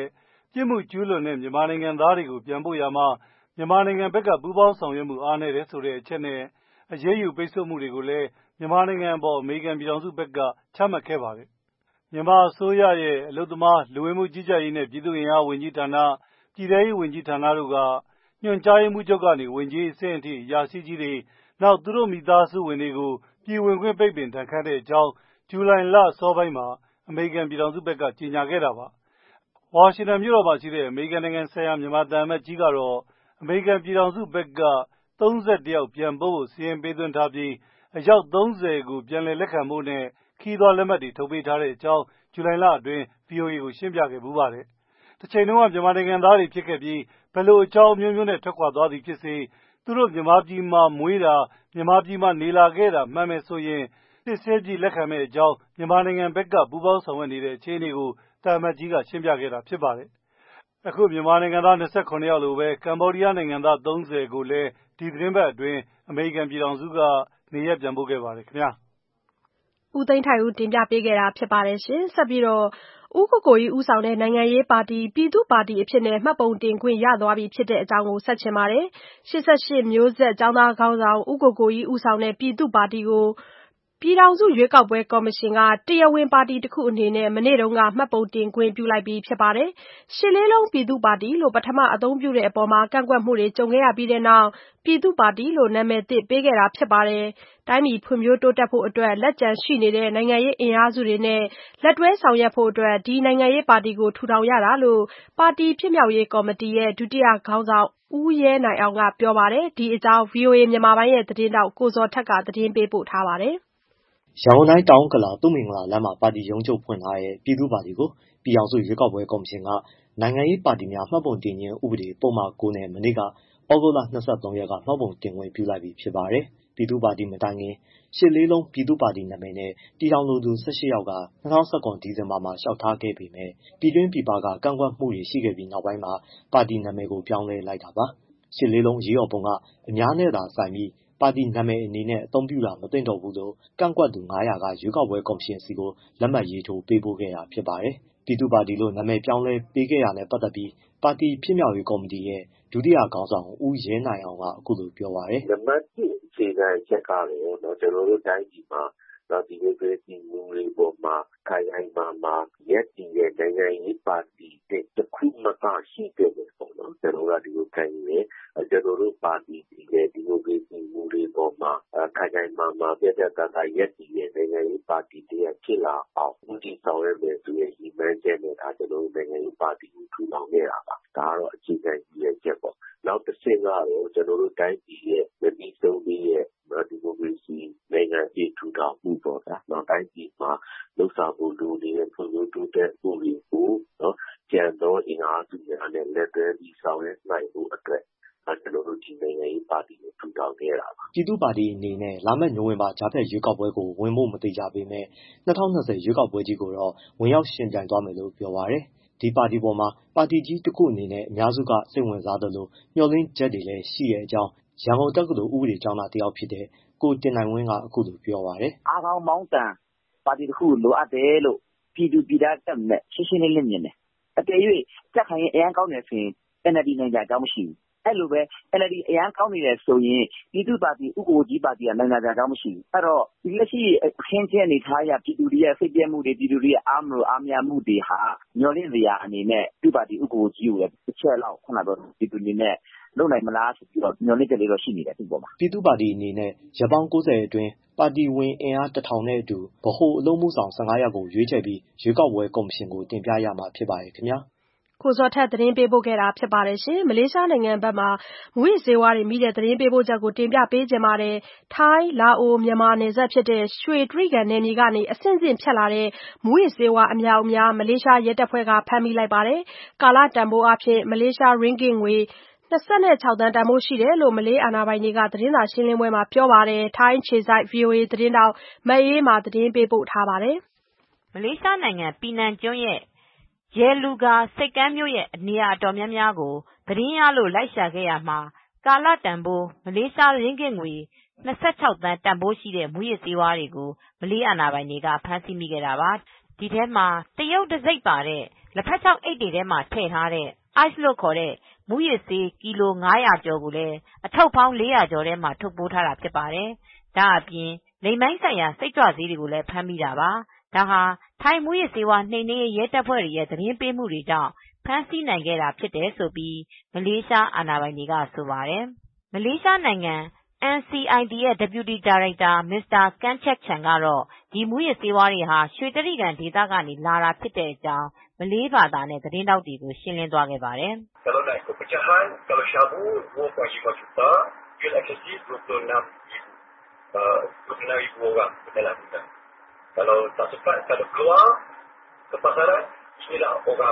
Speaker 9: ပြစ်မှုကျူးလွန်တဲ့မြန်မာနိုင်ငံသားတွေကိုပြန်ပို့ရာမှာမြန်မာနိုင်ငံဘက်ကပူးပေါင်းဆောင်ရွက်မှုအားနည်းတယ်ဆိုတဲ့အချက်နဲ့အရေးယူပိတ်ဆို့မှုတွေကိုလည်းမြန်မာနိုင်ငံအပေါ်အမေရိကန်ပြည်ထောင်စုဘက်ကချမှတ်ခဲ့ပါတယ်။မြန်မာအစိုးရရဲ့အလုပ်သမားလူဝင်မှုကြီးကြပ်ရေးနဲ့ပြည်သူ့အင်အားဝန်ကြီးဌာန၊ပြည်ထဲရေးဝန်ကြီးဌာနတို့ကညွှန်ကြားရေးမှူးချုပ်ကနေဝန်ကြီးအဆင့်အထိအရာရှိကြီးတွေနောက်သူတို့မိသားစုဝင်တွေကိုပြည်ဝင်ခွင့်ပိတ်ပင်ဒဏ်ခတ်တဲ့အကြောင်းဇူလိုင်လအစောပိုင်းမှာအမေရိကန်ပြည်ထောင်စုဘက်ကကြေညာခဲ့တာပါ။ဝါရှင်တန်မြို့တော်မှာရှိတဲ့အမေရိကန်နိုင်ငံဆိုင်ရာမြန်မာသံအမတ်ကြီးကတော့အမေရိကန်ပြည်ထောင်စုဘက်ကသုံးဆယ့်တစ်ယောက်ပြန်ပို့ဖို့စီရင်ပေးသွင်းထားပြီးအယောက်သုံးဆယ်ကိုပြန်လည်လက်ခံဖို့နဲ့ခီးသွွားလက်မှတ်တွေထုတ်ပေးထားတဲ့အကြောင်းဇူလိုင်လအတွင်း ဗွီအိုအေ ကိုရှင်းပြခဲ့ပူးပါတယ်။တစ်ချိန်တုန်းကမြန်မာနိုင်ငံသားတွေဖြစ်ခဲ့ပြီးဘယ်လိုအကြောင်းအမျိုးမျိုးနဲ့ထွက်ခွာသွားသည်ဖြစ်စေသူတို့မြန်မာပြည်မှာမွေးတာမြန်မာပြည်မှာနေလာခဲ့တာမှန်မယ်ဆိုရင်စစ်ဆေးပြီးလက်ခံမယ့်အကြောင်းမြန်မာနိုင်ငံဘက်ကပူးပေါင်းဆောင်ရွက်နေတဲ့အခြေအနေကိုတာမတ်ကြီးကရှင်းပြခဲ့တာဖြစ်ပါတယ်။အခုမြန်မာနိုင်ငံသား၂၇ယောက်လိုပဲကမ္ဘောဒီးယားနိုင်ငံသားသုံးဆယ်ကိုလည်းဒီသတင်းပတ်အတွင်းအမေရိကန်ပြည်ထောင်စုကနေရက်ပြန်ပို့ခဲ့ပါတယ်ခင်ဗျာ
Speaker 1: ။ဦးသိန်းထိုင်ဦးတင်ပြပေးခဲ့တာဖြစ်ပါတယ်ရှင်။ဆက်ပြီးတော့ဦးကိုကိုကြီးဦးဆောင်တဲ့နိုင်ငံရေးပါတီပြည်သူ့ပါတီအဖြစ်နဲ့မှတ်ပုံတင်ခွင့်ရသွားပြီဖြစ်တဲ့အကြောင်းကိုဆက်ချင်ပါတယ်။ရှစ်ဆယ့်ရှစ်မျိုးဆက်ကျောင်းသားခေါင်းဆောင်ဦးကိုကိုကြီးဦးဆောင်တဲ့ပြည်သူ့ပါတီကိုပြည်ထောင်စုရွေးကောက်ပွဲကော်မရှင်ကတရားဝင်ပါတီတစ်ခုအနေနဲ့မနေ့တုန်းကမှတ်ပုံတင်ခွင့်ပြုလိုက်ပြီးဖြစ်ပါတယ်။ရှစ်လေးလုံးပြည်သူ့ပါတီလို့ပထမအသုံးပြုတဲ့အပေါ်မှာကန့်ကွက်မှုတွေကြုံခဲ့ရပြီးတဲ့နောက်ပြည်သူ့ပါတီလို့နာမည်သစ်ပေးခဲ့တာဖြစ်ပါတယ်။တိုင်းပြည်ဖွံ့ဖြိုးတိုးတက်ဖို့အတွက်လက်ကျန်ရှိနေတဲ့နိုင်ငံရေးအင်အားစုတွေနဲ့လက်တွဲဆောင်ရွက်ဖို့အတွက်ဒီနိုင်ငံရေးပါတီကိုထူထောင်ရတာလို့ပါတီဖြစ်မြောက်ရေးကော်မတီရဲ့ဒုတိယခေါင်းဆောင်ဦးရဲနိုင်အောင်ကပြောပါတယ်။ဒီအကြောင်း ဗွီအိုအေ မြန်မာပိုင်းရဲ့သတင်းတောက်ကိုဇော်ထက်ကသတင်းပေးပို့ထားပါတယ်
Speaker 11: ။ရန်ကုန်တိုင်းတောင်ဥက္ကလာသုမင်္ဂလာလမ်းမှာပါတီရုံးချုပ်ဖွင့်ထားတဲ့ပြည်သူ့ပါတီကိုပြည်ထောင်စုရွေးကောက်ပွဲကော်မရှင်ကနိုင်ငံရေးပါတီများမှတ်ပုံတင်ခြင်းဥပဒေပုံမှန်ကိုနဲ့မနေ့ကဩဂုတ်လ၂၃ရက်ကမှတ်ပုံတင်ခွင့်ပြုလိုက်ပြီဖြစ်ပါတယ်။ပြည်သူ့ပါတီမတိုင်ခင်ရှစ်လေးလုံးပြည်သူ့ပါတီနာမည်နဲ့တည်ထောင်လိုသူ၁၈ယောက်က၂၀၁၇ဒီဇင်ဘာမှာလျှောက်ထားခဲ့ပေမဲ့ပြည်တွင်းပြည်ပကကန့်ကွက်မှုတွေရှိခဲ့ပြီးနောက်ပိုင်းမှာပါတီနာမည်ကိုပြောင်းလဲလိုက်တာပါ။ရှစ်လေးလုံးရေးတော်ပုံကအများနဲ့သာဆိုင်ပြီးပါတီနာမည်အနေနဲ့အသုံးပြုတာမသင့်တော့ဘူးလို့ကန့်ကွက်သူ၅၀၀ကရွေးကောက်ပွဲကော်မရှင်စီကိုလက်မှတ်ရေးထိုးပေးပို့ခဲ့တာဖြစ်ပါတယ်။ပြည်သူ့ပါတီလို့နာမည်ပြောင်းလဲပေးခဲ့တာနဲ့ပတ်သက်ပြီးပါတီဖြစ်မြောက်ရေးကော်မတီရဲ့ဒုတိယခေါင်းဆောင်ဦးရဲနိုင်အောင်ကအခုလိုပြောပါတယ်
Speaker 12: ။နံပါတ်တစ်အခြေခံချက်ကတော့เนาะကျွန်တော်တို့တိုင်းပြည်မှာတော့ဒီလိုပဲဒီလူတွေပေါ်မှာခိုင်ခိုင်မာမာရက်တည်တဲ့နိုင်ငံရေးပါတီတဲ့တစ်ခုမှမရှိခဲ့ဘူးပေါ့နော်ကျွန်တော်တို့ကဒီလိုခိုင်နေကျွန်တော်တို့ပါတီဒီလေဒီလိုပဲဒီလူတွေပေါ်မှာခိုင်ခိုင်မာမာပြပြတတ်ရက်တည်တဲ့နိုင်ငံရေးပါတီတည်းဖြစ်လာအောင်ဒီဆောင်ရွက်မယ်ဆိုရင်ဒီမှန်းချက်နဲ့ဒါကျွန်တော်တို့နိုင်ငံရေးပါတီကိုထူထောင်နေတာပါဒါကတော့အခြေခံကြီးရဲ့ချက်ပေါ့နောက်တစ်ဆင့်ကတော့ကျွန်တော်တို့တိုင်းပြည်ရဲ့ပြည်ဆုံးပြီးရဲ့ဒီမိုကရေစီနိုင်ငံပြည်ထူထောင်မှုပေါ့ဗျာနောက်တိုင်းပြည်မှာလှုပ်ဆောင်မှုလူတွေရဲ့ဖွံ့ဖြိုးတိုးတက်မှုတွေကိုနော်ကျန်သောအင်အားစုများနဲ့လက်တွဲပြီးဆောင်ရွက်နိုင်ဖို့အတွက်ကျွန်တော်တို့ဒီနိုင်ငံရေးပါတီကိုထူထောင်ခဲ့တာပါ
Speaker 11: ပြည်သူ့ပါတီအနေနဲ့လာမယ့်နိုဝင်ဘာကြားဖြတ်ရွေးကောက်ပွဲကိုဝင်ဖို့မသိကြပေမဲ့၂၀၂၀ရွေးကောက်ပွဲကြီးကိုတော့ဝင်ရောက်ရှင်ပြိုင်သွားမယ်လို့ပြောပါတယ်ဒီပါတီပေါ်မှာပါတီကြီးတစ်ခုအနေနဲ့အများစုကစိတ်ဝင်စားတယ်လို့မျှော်လင့်ချက်တွေလည်းရှိတဲ့အကြောင်းရန်ကုန်တက္ကသိုလ်ဥပဒေကျောင်းသားတစ်ယောက်ဖြစ်တဲ့ကိုတင်နိုင်ဝင်းကအခုလိုပြောပါတယ်
Speaker 13: အားကောင်းမောင်းတန်ပါတီတစ်ခုလိုအပ်တယ်လို့ပြည်သူပြည်သားတက်မဲ့ရှင်းရှင်းလင်းလင်းမြင်တယ်အကယ်၍တက်ခိုင်ရင်အရန်ကောင်းတယ်ဆိုရင် အန် အယ်လ် ဒီ နိုင်ကြအကြောင်းမရှိဘူးအဲ့လိုပဲ အန် အယ်လ် ဒီ အရန်ကောင်းနေတယ်ဆိုရင်ပြည်သူ့ပါတီဥက္ကိုကြီးပါတီကနိုင်ကြအကြောင်းမရှိဘူးအဲ့တော့ဒီလက်ရှိအခင်းကျင်းအနေထားရပြည်သူတွေရဲ့စိတ်ပြည့်မှုတွေပြည်သူတွေရဲ့အားမလို့အားမရမှုတွေဟာညှော်လင့်စရာအနေနဲ့ပြည်ပါတီဥက္ကိုကြီးကိုလည်းတစ်ချက်လောက်ခုနကတော့ပြည်သူတွေနဲ့လုံနိုင်မလားဆိုပြီးတော့ညှော်လင့်ချက်လေးတော့ရှိနေတယ်ဒီပေါ်မှာ
Speaker 11: ပြည်သူ့ပါတီအနေနဲ့ရပောင်း၉၀အတွင်းပါတီဝင်အင်အားတစ်ထောင်နဲ့အတူဗဟိုအလုံးမှုဆောင်၁၅ယောက်ကိုရွေးချယ်ပြီးရွေးကောက်ပွဲကော်မရှင်ကိုတင်ပြရမှာဖြစ်ပါတယ်ခင်ဗျာ
Speaker 1: ကိုဇော်ထက်သတင်းပေးပို့ခဲ့တာဖြစ်ပါတယ်ရှင်မလေးရှားနိုင်ငံဘက်မှာမူရစ်ဆေးဝါးတွေမိတဲ့သတင်းပေးပို့ချက်ကိုတင်ပြပေးကြပါမယ်ထိုင်းလာအိုမြန်မာနယ်စပ်ဖြစ်တဲ့ရွှေတြိဂံနယ်မြေကနေအဆင့်ဆင့်ဖြတ်လာတဲ့မူရစ်ဆေးဝါးအများအပြားမလေးရှားရဲတပ်ဖွဲ့ကဖမ်းမိလိုက်ပါတယ်ကာလတန်ဖိုးအဖြစ်မလေးရှားရင်းဂစ်ငွေ၂၆သန်းတန်ဖိုးရှိတယ်လို့မလေးအာဏာပိုင်တွေကသတင်းစာရှင်းလင်းပွဲမှာပြောပါတယ်ထိုင်းခြေစိုက် ဗွီအိုအေ သတင်းတောက်မအေးမာသတင်းပေးပို့ထားပါတယ်
Speaker 14: မလေးရှားနိုင်ငံပီနန်ကျွန်းရဲ့ရဲလူကာစိတ်ကမ်းမြို့ရဲ့နေရာအတော်များများကိုသတင်းရလို့လိုက်ရှာခဲ့ရမှာကာလတန်ဖိုးမလေးရှားရင်းဂစ်ငွေ၂၆သန်းတန်ဖိုးရှိတဲ့မူရစ်ဆေးဝါးတွေကိုမလေးအာဏာပိုင်တွေကဖမ်းဆီးမိခဲ့တာပါဒီထဲမှာတရုတ်တံဆိပ်ပါတဲ့လက်ဖက်ချောက်အိတ်တွေထဲမှာထည့်ထားတဲ့ ice လို့ခေါ်တဲ့မူးယစ်ဆေးကီလိုငါးရာကျော်ကိုလည်းအထုပ်ပေါင်းလေးရာကျော်ထဲမှာထုတ်ပိုးထားတာဖြစ်ပါတယ်။ဒါအပြင်လိင်ပိုင်းဆိုင်ရာစိတ်ကြွဆေးတွေကိုလည်းဖမ်းမိတာပါ။ဒါဟာထိုင်းမူးယစ်ဆေးဝါးနှိမ်နင်းရေးရဲတပ်ဖွဲ့တွေရဲ့သတင်းပေးမှုတွေကြောင့်ဖမ်းဆီးနိုင်ခဲ့တာဖြစ်တယ်လို့မလေးရှားအာဏာပိုင်တွေကဆိုပါတယ်။မလေးရှားနိုင်ငံ N C I D ရဲ့ Deputy Director Mr. Kanchek Chan ကတော့ဒီမူးယစ်ဆေးဝါးတွေဟာရွှေတြိဂံဒေသကနေလာတာဖြစ်တဲ့အကြောင်းမလေးဘာသာနဲ့သတင်းထောက်တွေကိုရှင်းလင်းသွားခဲ့ပါတယ်။
Speaker 15: Kalau nak ikut pecahan, kalau syabu dua perpuluhan lima juta, pil ekstasi dua puluh enam ribu. Uh, dua puluh enam ribu orang dalam kita. Kalau tak sempat, kalau keluar ke pasaran, inilah orang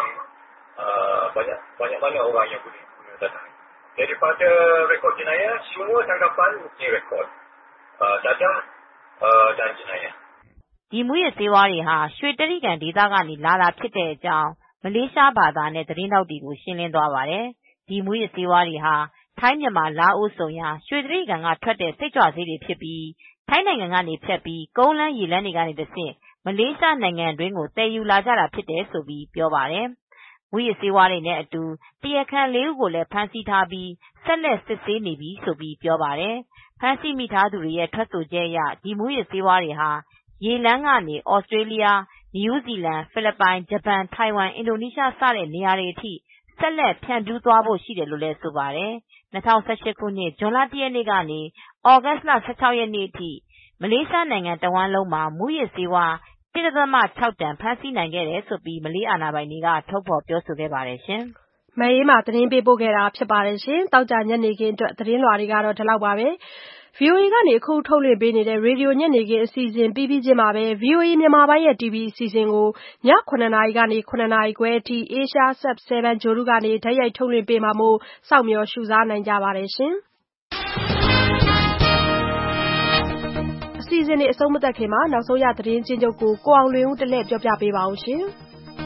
Speaker 15: uh, banyak banyak banyak orang yang boleh guna data. Daripada rekod jenayah, semua tangkapan mesti rekod uh, dadah uh, dan jenayah.
Speaker 14: ဒီမူးယစ်ဆေးဝါးတွေဟာရွှေတြိဂံဒေသကနေလာတာဖြစ်တဲ့အကြောင်းမလေးရှားဘာသာနဲ့သတင်းထောက်တွေကိုရှင်းလင်းသွားပါတယ်။ဒီမူးယစ်ဆေးဝါးတွေဟာထိုင်းမြန်မာလာအိုဆုံရာရွှေတြိဂံကထွက်တဲ့စိတ်ကြွဆေးတွေဖြစ်ပြီးထိုင်းနိုင်ငံကနေဖြတ်ပြီးကုန်းလမ်းရေလမ်းတွေကနေတဆင့်မလေးရှားနိုင်ငံတွင်းကိုတည်ယူလာကြတာဖြစ်တယ်လို့ပြောပါတယ်။မူးယစ်ဆေးဝါးတွေနဲ့အတူတရားခံလေးဦးကိုလည်းဖမ်းဆီးထားပြီးဆက်လက်စစ်ဆေးနေပြီလို့ပြောပါတယ်။ဖမ်းဆီးမိထားသူတွေရဲ့ထွက်ဆိုချက်အရဒီမူးယစ်ဆေးဝါးတွေဟာရေလမ်းကနေဩစတြေးလျ၊နယူးဇီလန်၊ဖိလစ်ပိုင်၊ဂျပန်၊ထိုင်ဝမ်၊အင်ဒိုနီးရှားစတဲ့နေရာတွေအထိဆက်လက်ဖြန့်ဖြူးသွားဖို့ရှိတယ်လို့လည်းဆိုပါတယ်။၂၀၁၈ခုနှစ်ဇွန်လ၁ရက်နေ့ကနေ သြဂုတ်လ၁၆ရက်နေ့အထိမလေးရှားနိုင်ငံတဝန်းလုံးမှာမူးယစ်ဆေးဝါး ၁.၆ တန်ဖမ်းဆီးနိုင်ခဲ့တယ်လို့မလေးအာဏာပိုင်တွေကထုတ်ဖော်ပြောဆိုခဲ့ပါတယ်ရှင်
Speaker 1: ။မအေးမာသတင်းပေးပို့ခဲ့တာဖြစ်ပါတယ်ရှင်။တောက်ကြညနေခင်းအတွက်သတင်းလွှာတွေကတော့ဒီလောက်ပါပဲ။ဗွီအိုအေကနေအခုထုတ်လွှင့်ပေးနေတဲ့ရေဒီယိုညနေခင်းအစီအစဉ်ပြီးပြီးချင်းမှာပဲ ဗွီအိုအေမြန်မာပိုင်းရဲ့ တီဗီအစီအစဉ်ကိုည၇နာရီကနေ၇နာရီခွဲအထိ Asia Sub 7 ဂြိုဟ်တုကနေတိုက်ရိုက်ထုတ်လွှင့်ပေးမှာမို့စောင့်မျှော်ရှုစားနိုင်ကြပါတယ်ရှင်။အစီအစဉ်တွေအဆုံးမသတ်ခင်မှာနောက်ဆုံးရသတင်းချင်းချုပ်ကိုကိုအောင်လွင်ဦးတလဲပြောပြပေးပါဦးရှင်။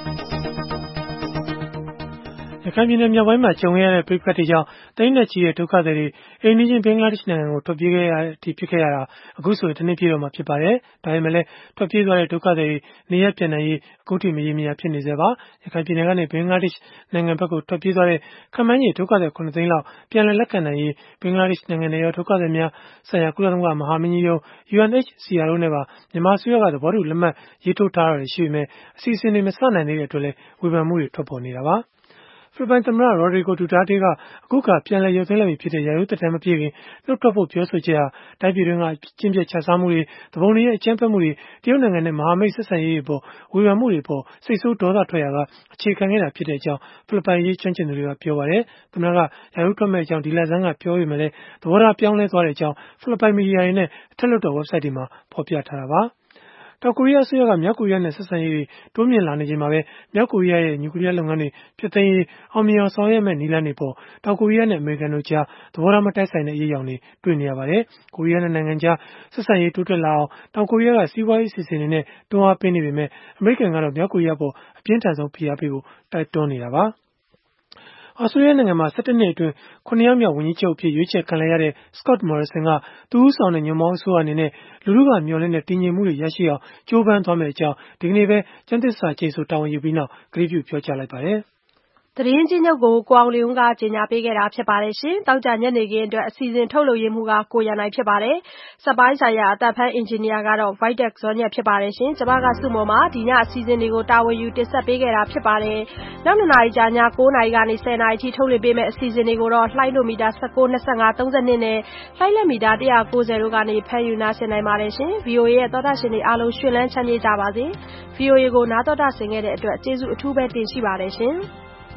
Speaker 2: ရခိုင်ပြည်နယ်မြောက်ပိုင်းမှာကြုံရတဲ့ပြိပခတ်တွေကြောင့်တိမ့်နဲ့ချီတဲ့ဒုက္ခသည်တွေအိမ်နီးချင်းဘင်္ဂလားဒေ့ရှ်နိုင်ငံကိုထွက်ပြေးခဲ့ရတဲ့အထိဖြစ်ခဲ့ရတာအခုဆိုရင်တစ်နှစ်ပြည့်တော့မှဖြစ်ပါတယ်။ဒါပေမဲ့လည်းထွက်ပြေးသွားတဲ့ဒုက္ခသည်တွေနေရပ်ပြန်နိုင်ရေးအခုထိမရေမရာဖြစ်နေစေပါ။ရခိုင်ပြည်နယ်ကနေဘင်္ဂလားဒေ့ရှ်နိုင်ငံဘက်ကိုထွက်ပြေးသွားတဲ့ခန့်မှန်းကြီးဒုက္ခသည်ခုနှစ်သိန်းလောက်ပြန်လည်လက်ခံနိုင်ရေးဘင်္ဂလားဒေ့ရှ်နိုင်ငံနဲ့ရောဒုက္ခသည်များဆိုင်ရာကုလသမဂ္ဂမဟာမင်းကြီးရုံး U N H C R တို့နဲ့ပါမြန်မာအစိုးရကသဘောတူလက်မှတ်ရေးထိုးထားတာတွေရှိပေမဲ့အစီအစဉ်တွေမစနိုင်သေးတဲ့အတွက်လည်းဝေဖန်မှုတွေထွက်ပေါ်နေတာပါ။ဖိလစ်ပိုင်သမ္မတ Rodrigo Duterte ကအခုခါပြန်လည်ရုပ်သိမ်းလိုက်ပြီဖြစ်တဲ့ရာထူးသက်တမ်းမပြည့်ခင်နှုတ်ထွက်ဖို့ပြောဆိုချက်ဟာတိုင်းပြည်တွင်းကအကျင့်ပျက်ခြစားမှုတွေတပုံတွေရဲ့အကြမ်းဖက်မှုတွေတရုတ်နိုင်ငံနဲ့မဟာမိတ်ဆက်ဆံရေးတွေပေါ်ဝေဖန်မှုတွေပေါ်စိတ်ဆိုးဒေါသထွက်ရာကအခြေခံခဲ့တာဖြစ်တဲ့အကြောင်းဖိလစ်ပိုင်ရေးကျွမ်းကျင်သူတွေကပြောပါတယ်။သမ္မတကရာထူးထွက်မဲ့အကြောင်းဒီလဆန်းကပြောပေမဲ့လည်းသဘောထားပြောင်းလဲသွားတဲ့အကြောင်းဖိလစ်ပိုင်မီဒီယာတွေနဲ့အထက်လွှတ်တော် website တွေမှာဖော်ပြထားတာပါ။တောင်ကိုရီးယားအစိုးရကမြောက်ကိုရီးယားနဲ့ဆက်ဆံရေးတွေတိုးမြင့်လာနေချိန်မှာပဲမြောက်ကိုရီးယားရဲ့နျူကလ িয়ার လုပ်ငန်းတွေဖျက်သိမ်းရေးအောင်မြင်အောင်ဆောင်ရွက်မဲ့နည်းလမ်းတွေပေါ်တောင်ကိုရီးယားနဲ့အမေရိကန်တို့ကြားသဘောထားမတိုက်ဆိုင်တဲ့အရေးအယောင်တွေတွေ့နေရပါတယ်။ကိုရီးယားနဲ့နိုင်ငံကြားဆက်ဆံရေးတိုးတက်လာအောင်တောင်ကိုရီးယားကစီးပွားရေးအစီအစဉ်တွေနဲ့တွန်းအားပေးနေပေမဲ့အမေရိကန်ကတော့မြောက်ကိုရီးယားပေါ်အပြင်းထန်ဆုံးဖိအားပေးဖို့တိုက်တွန်းနေတာပါ။ဩစတြေးလျနိုင်ငံမှာ၁၁နှစ်အတွင်းခုနှစ်ယောက်မြောက်ဝန်ကြီးချုပ်အဖြစ်ရွေးချယ်ခံလိုက်ရတဲ့ Scott Morrison ကသူဦးဆောင်တဲ့ညွန့်ပေါင်းအစိုးရအနေနဲ့လူထုကမျှော်လင့်တဲ့တည်ငြိမ်မှုတွေရရှိအောင်ကြိုးပမ်းသွားမယ့်အကြောင်းဒီကနေ့ပဲကျမ်းသစ္စာကျိန်ဆိုတာဝန်ယူပြီးနောက်ကတိပြုပြောကြားလိုက်ပါတယ်။
Speaker 1: သတင်းချင်းချုပ်ကိုကိုအောင်လျုံကကြေညာပေးခဲ့တာဖြစ်ပါတယ်ရှင်။တောက်ကြညနေခင်းအတွက်အစီအစဉ်ထုတ်လုပ်ရမှုကကိုရန်နိုင်ဖြစ်ပါတယ်။စက်ပိုင်းဆိုင်ရာအသက်ဖန်းအင်ဂျင်နီယာကတော့ Vitek ဇော်ညက်ဖြစ်ပါတယ်ရှင်။ကျွန်မကစုမော်မှာဒီညအစီအစဉ်တွေကိုတာဝန်ယူတင်ဆက်ပေးခဲ့တာဖြစ်ပါတယ်။နောက်နှစ်နာရီကြာည၉နာရီကနေ၁၀နာရီထိထုတ်လွှင့်ပေးမယ့်အစီအစဉ်တွေကိုတော့လှိုင်းဒိုမီတာ၁၉ ၂၅ ၃၂နဲ့လှိုင်းလက်မီတာ၁၉၀တို့ကနေဖမ်းယူနားဆင်နိုင်ပါတယ်ရှင်။ V O A ရဲ့သောတာရှင်တွေအားလုံးရှင်လန်းချမ်းမြေ့ကြပါစေ။ V O A ကိုနားတော်တာဆင်ခဲ့တဲ့အတွက်ကျေးဇူးအထူးပဲတင်ရှိပါတယ်ရှင်။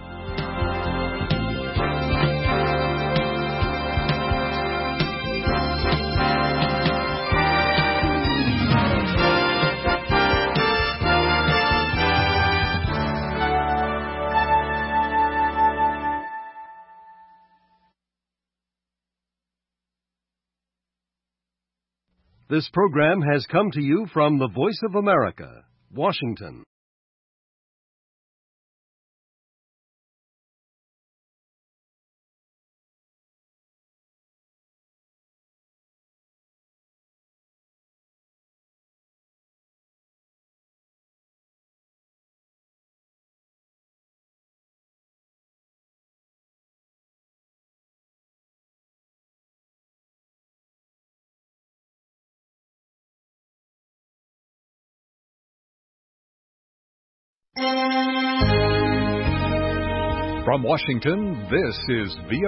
Speaker 16: This program has come to you from the Voice of America, Washington. From Washington, this is V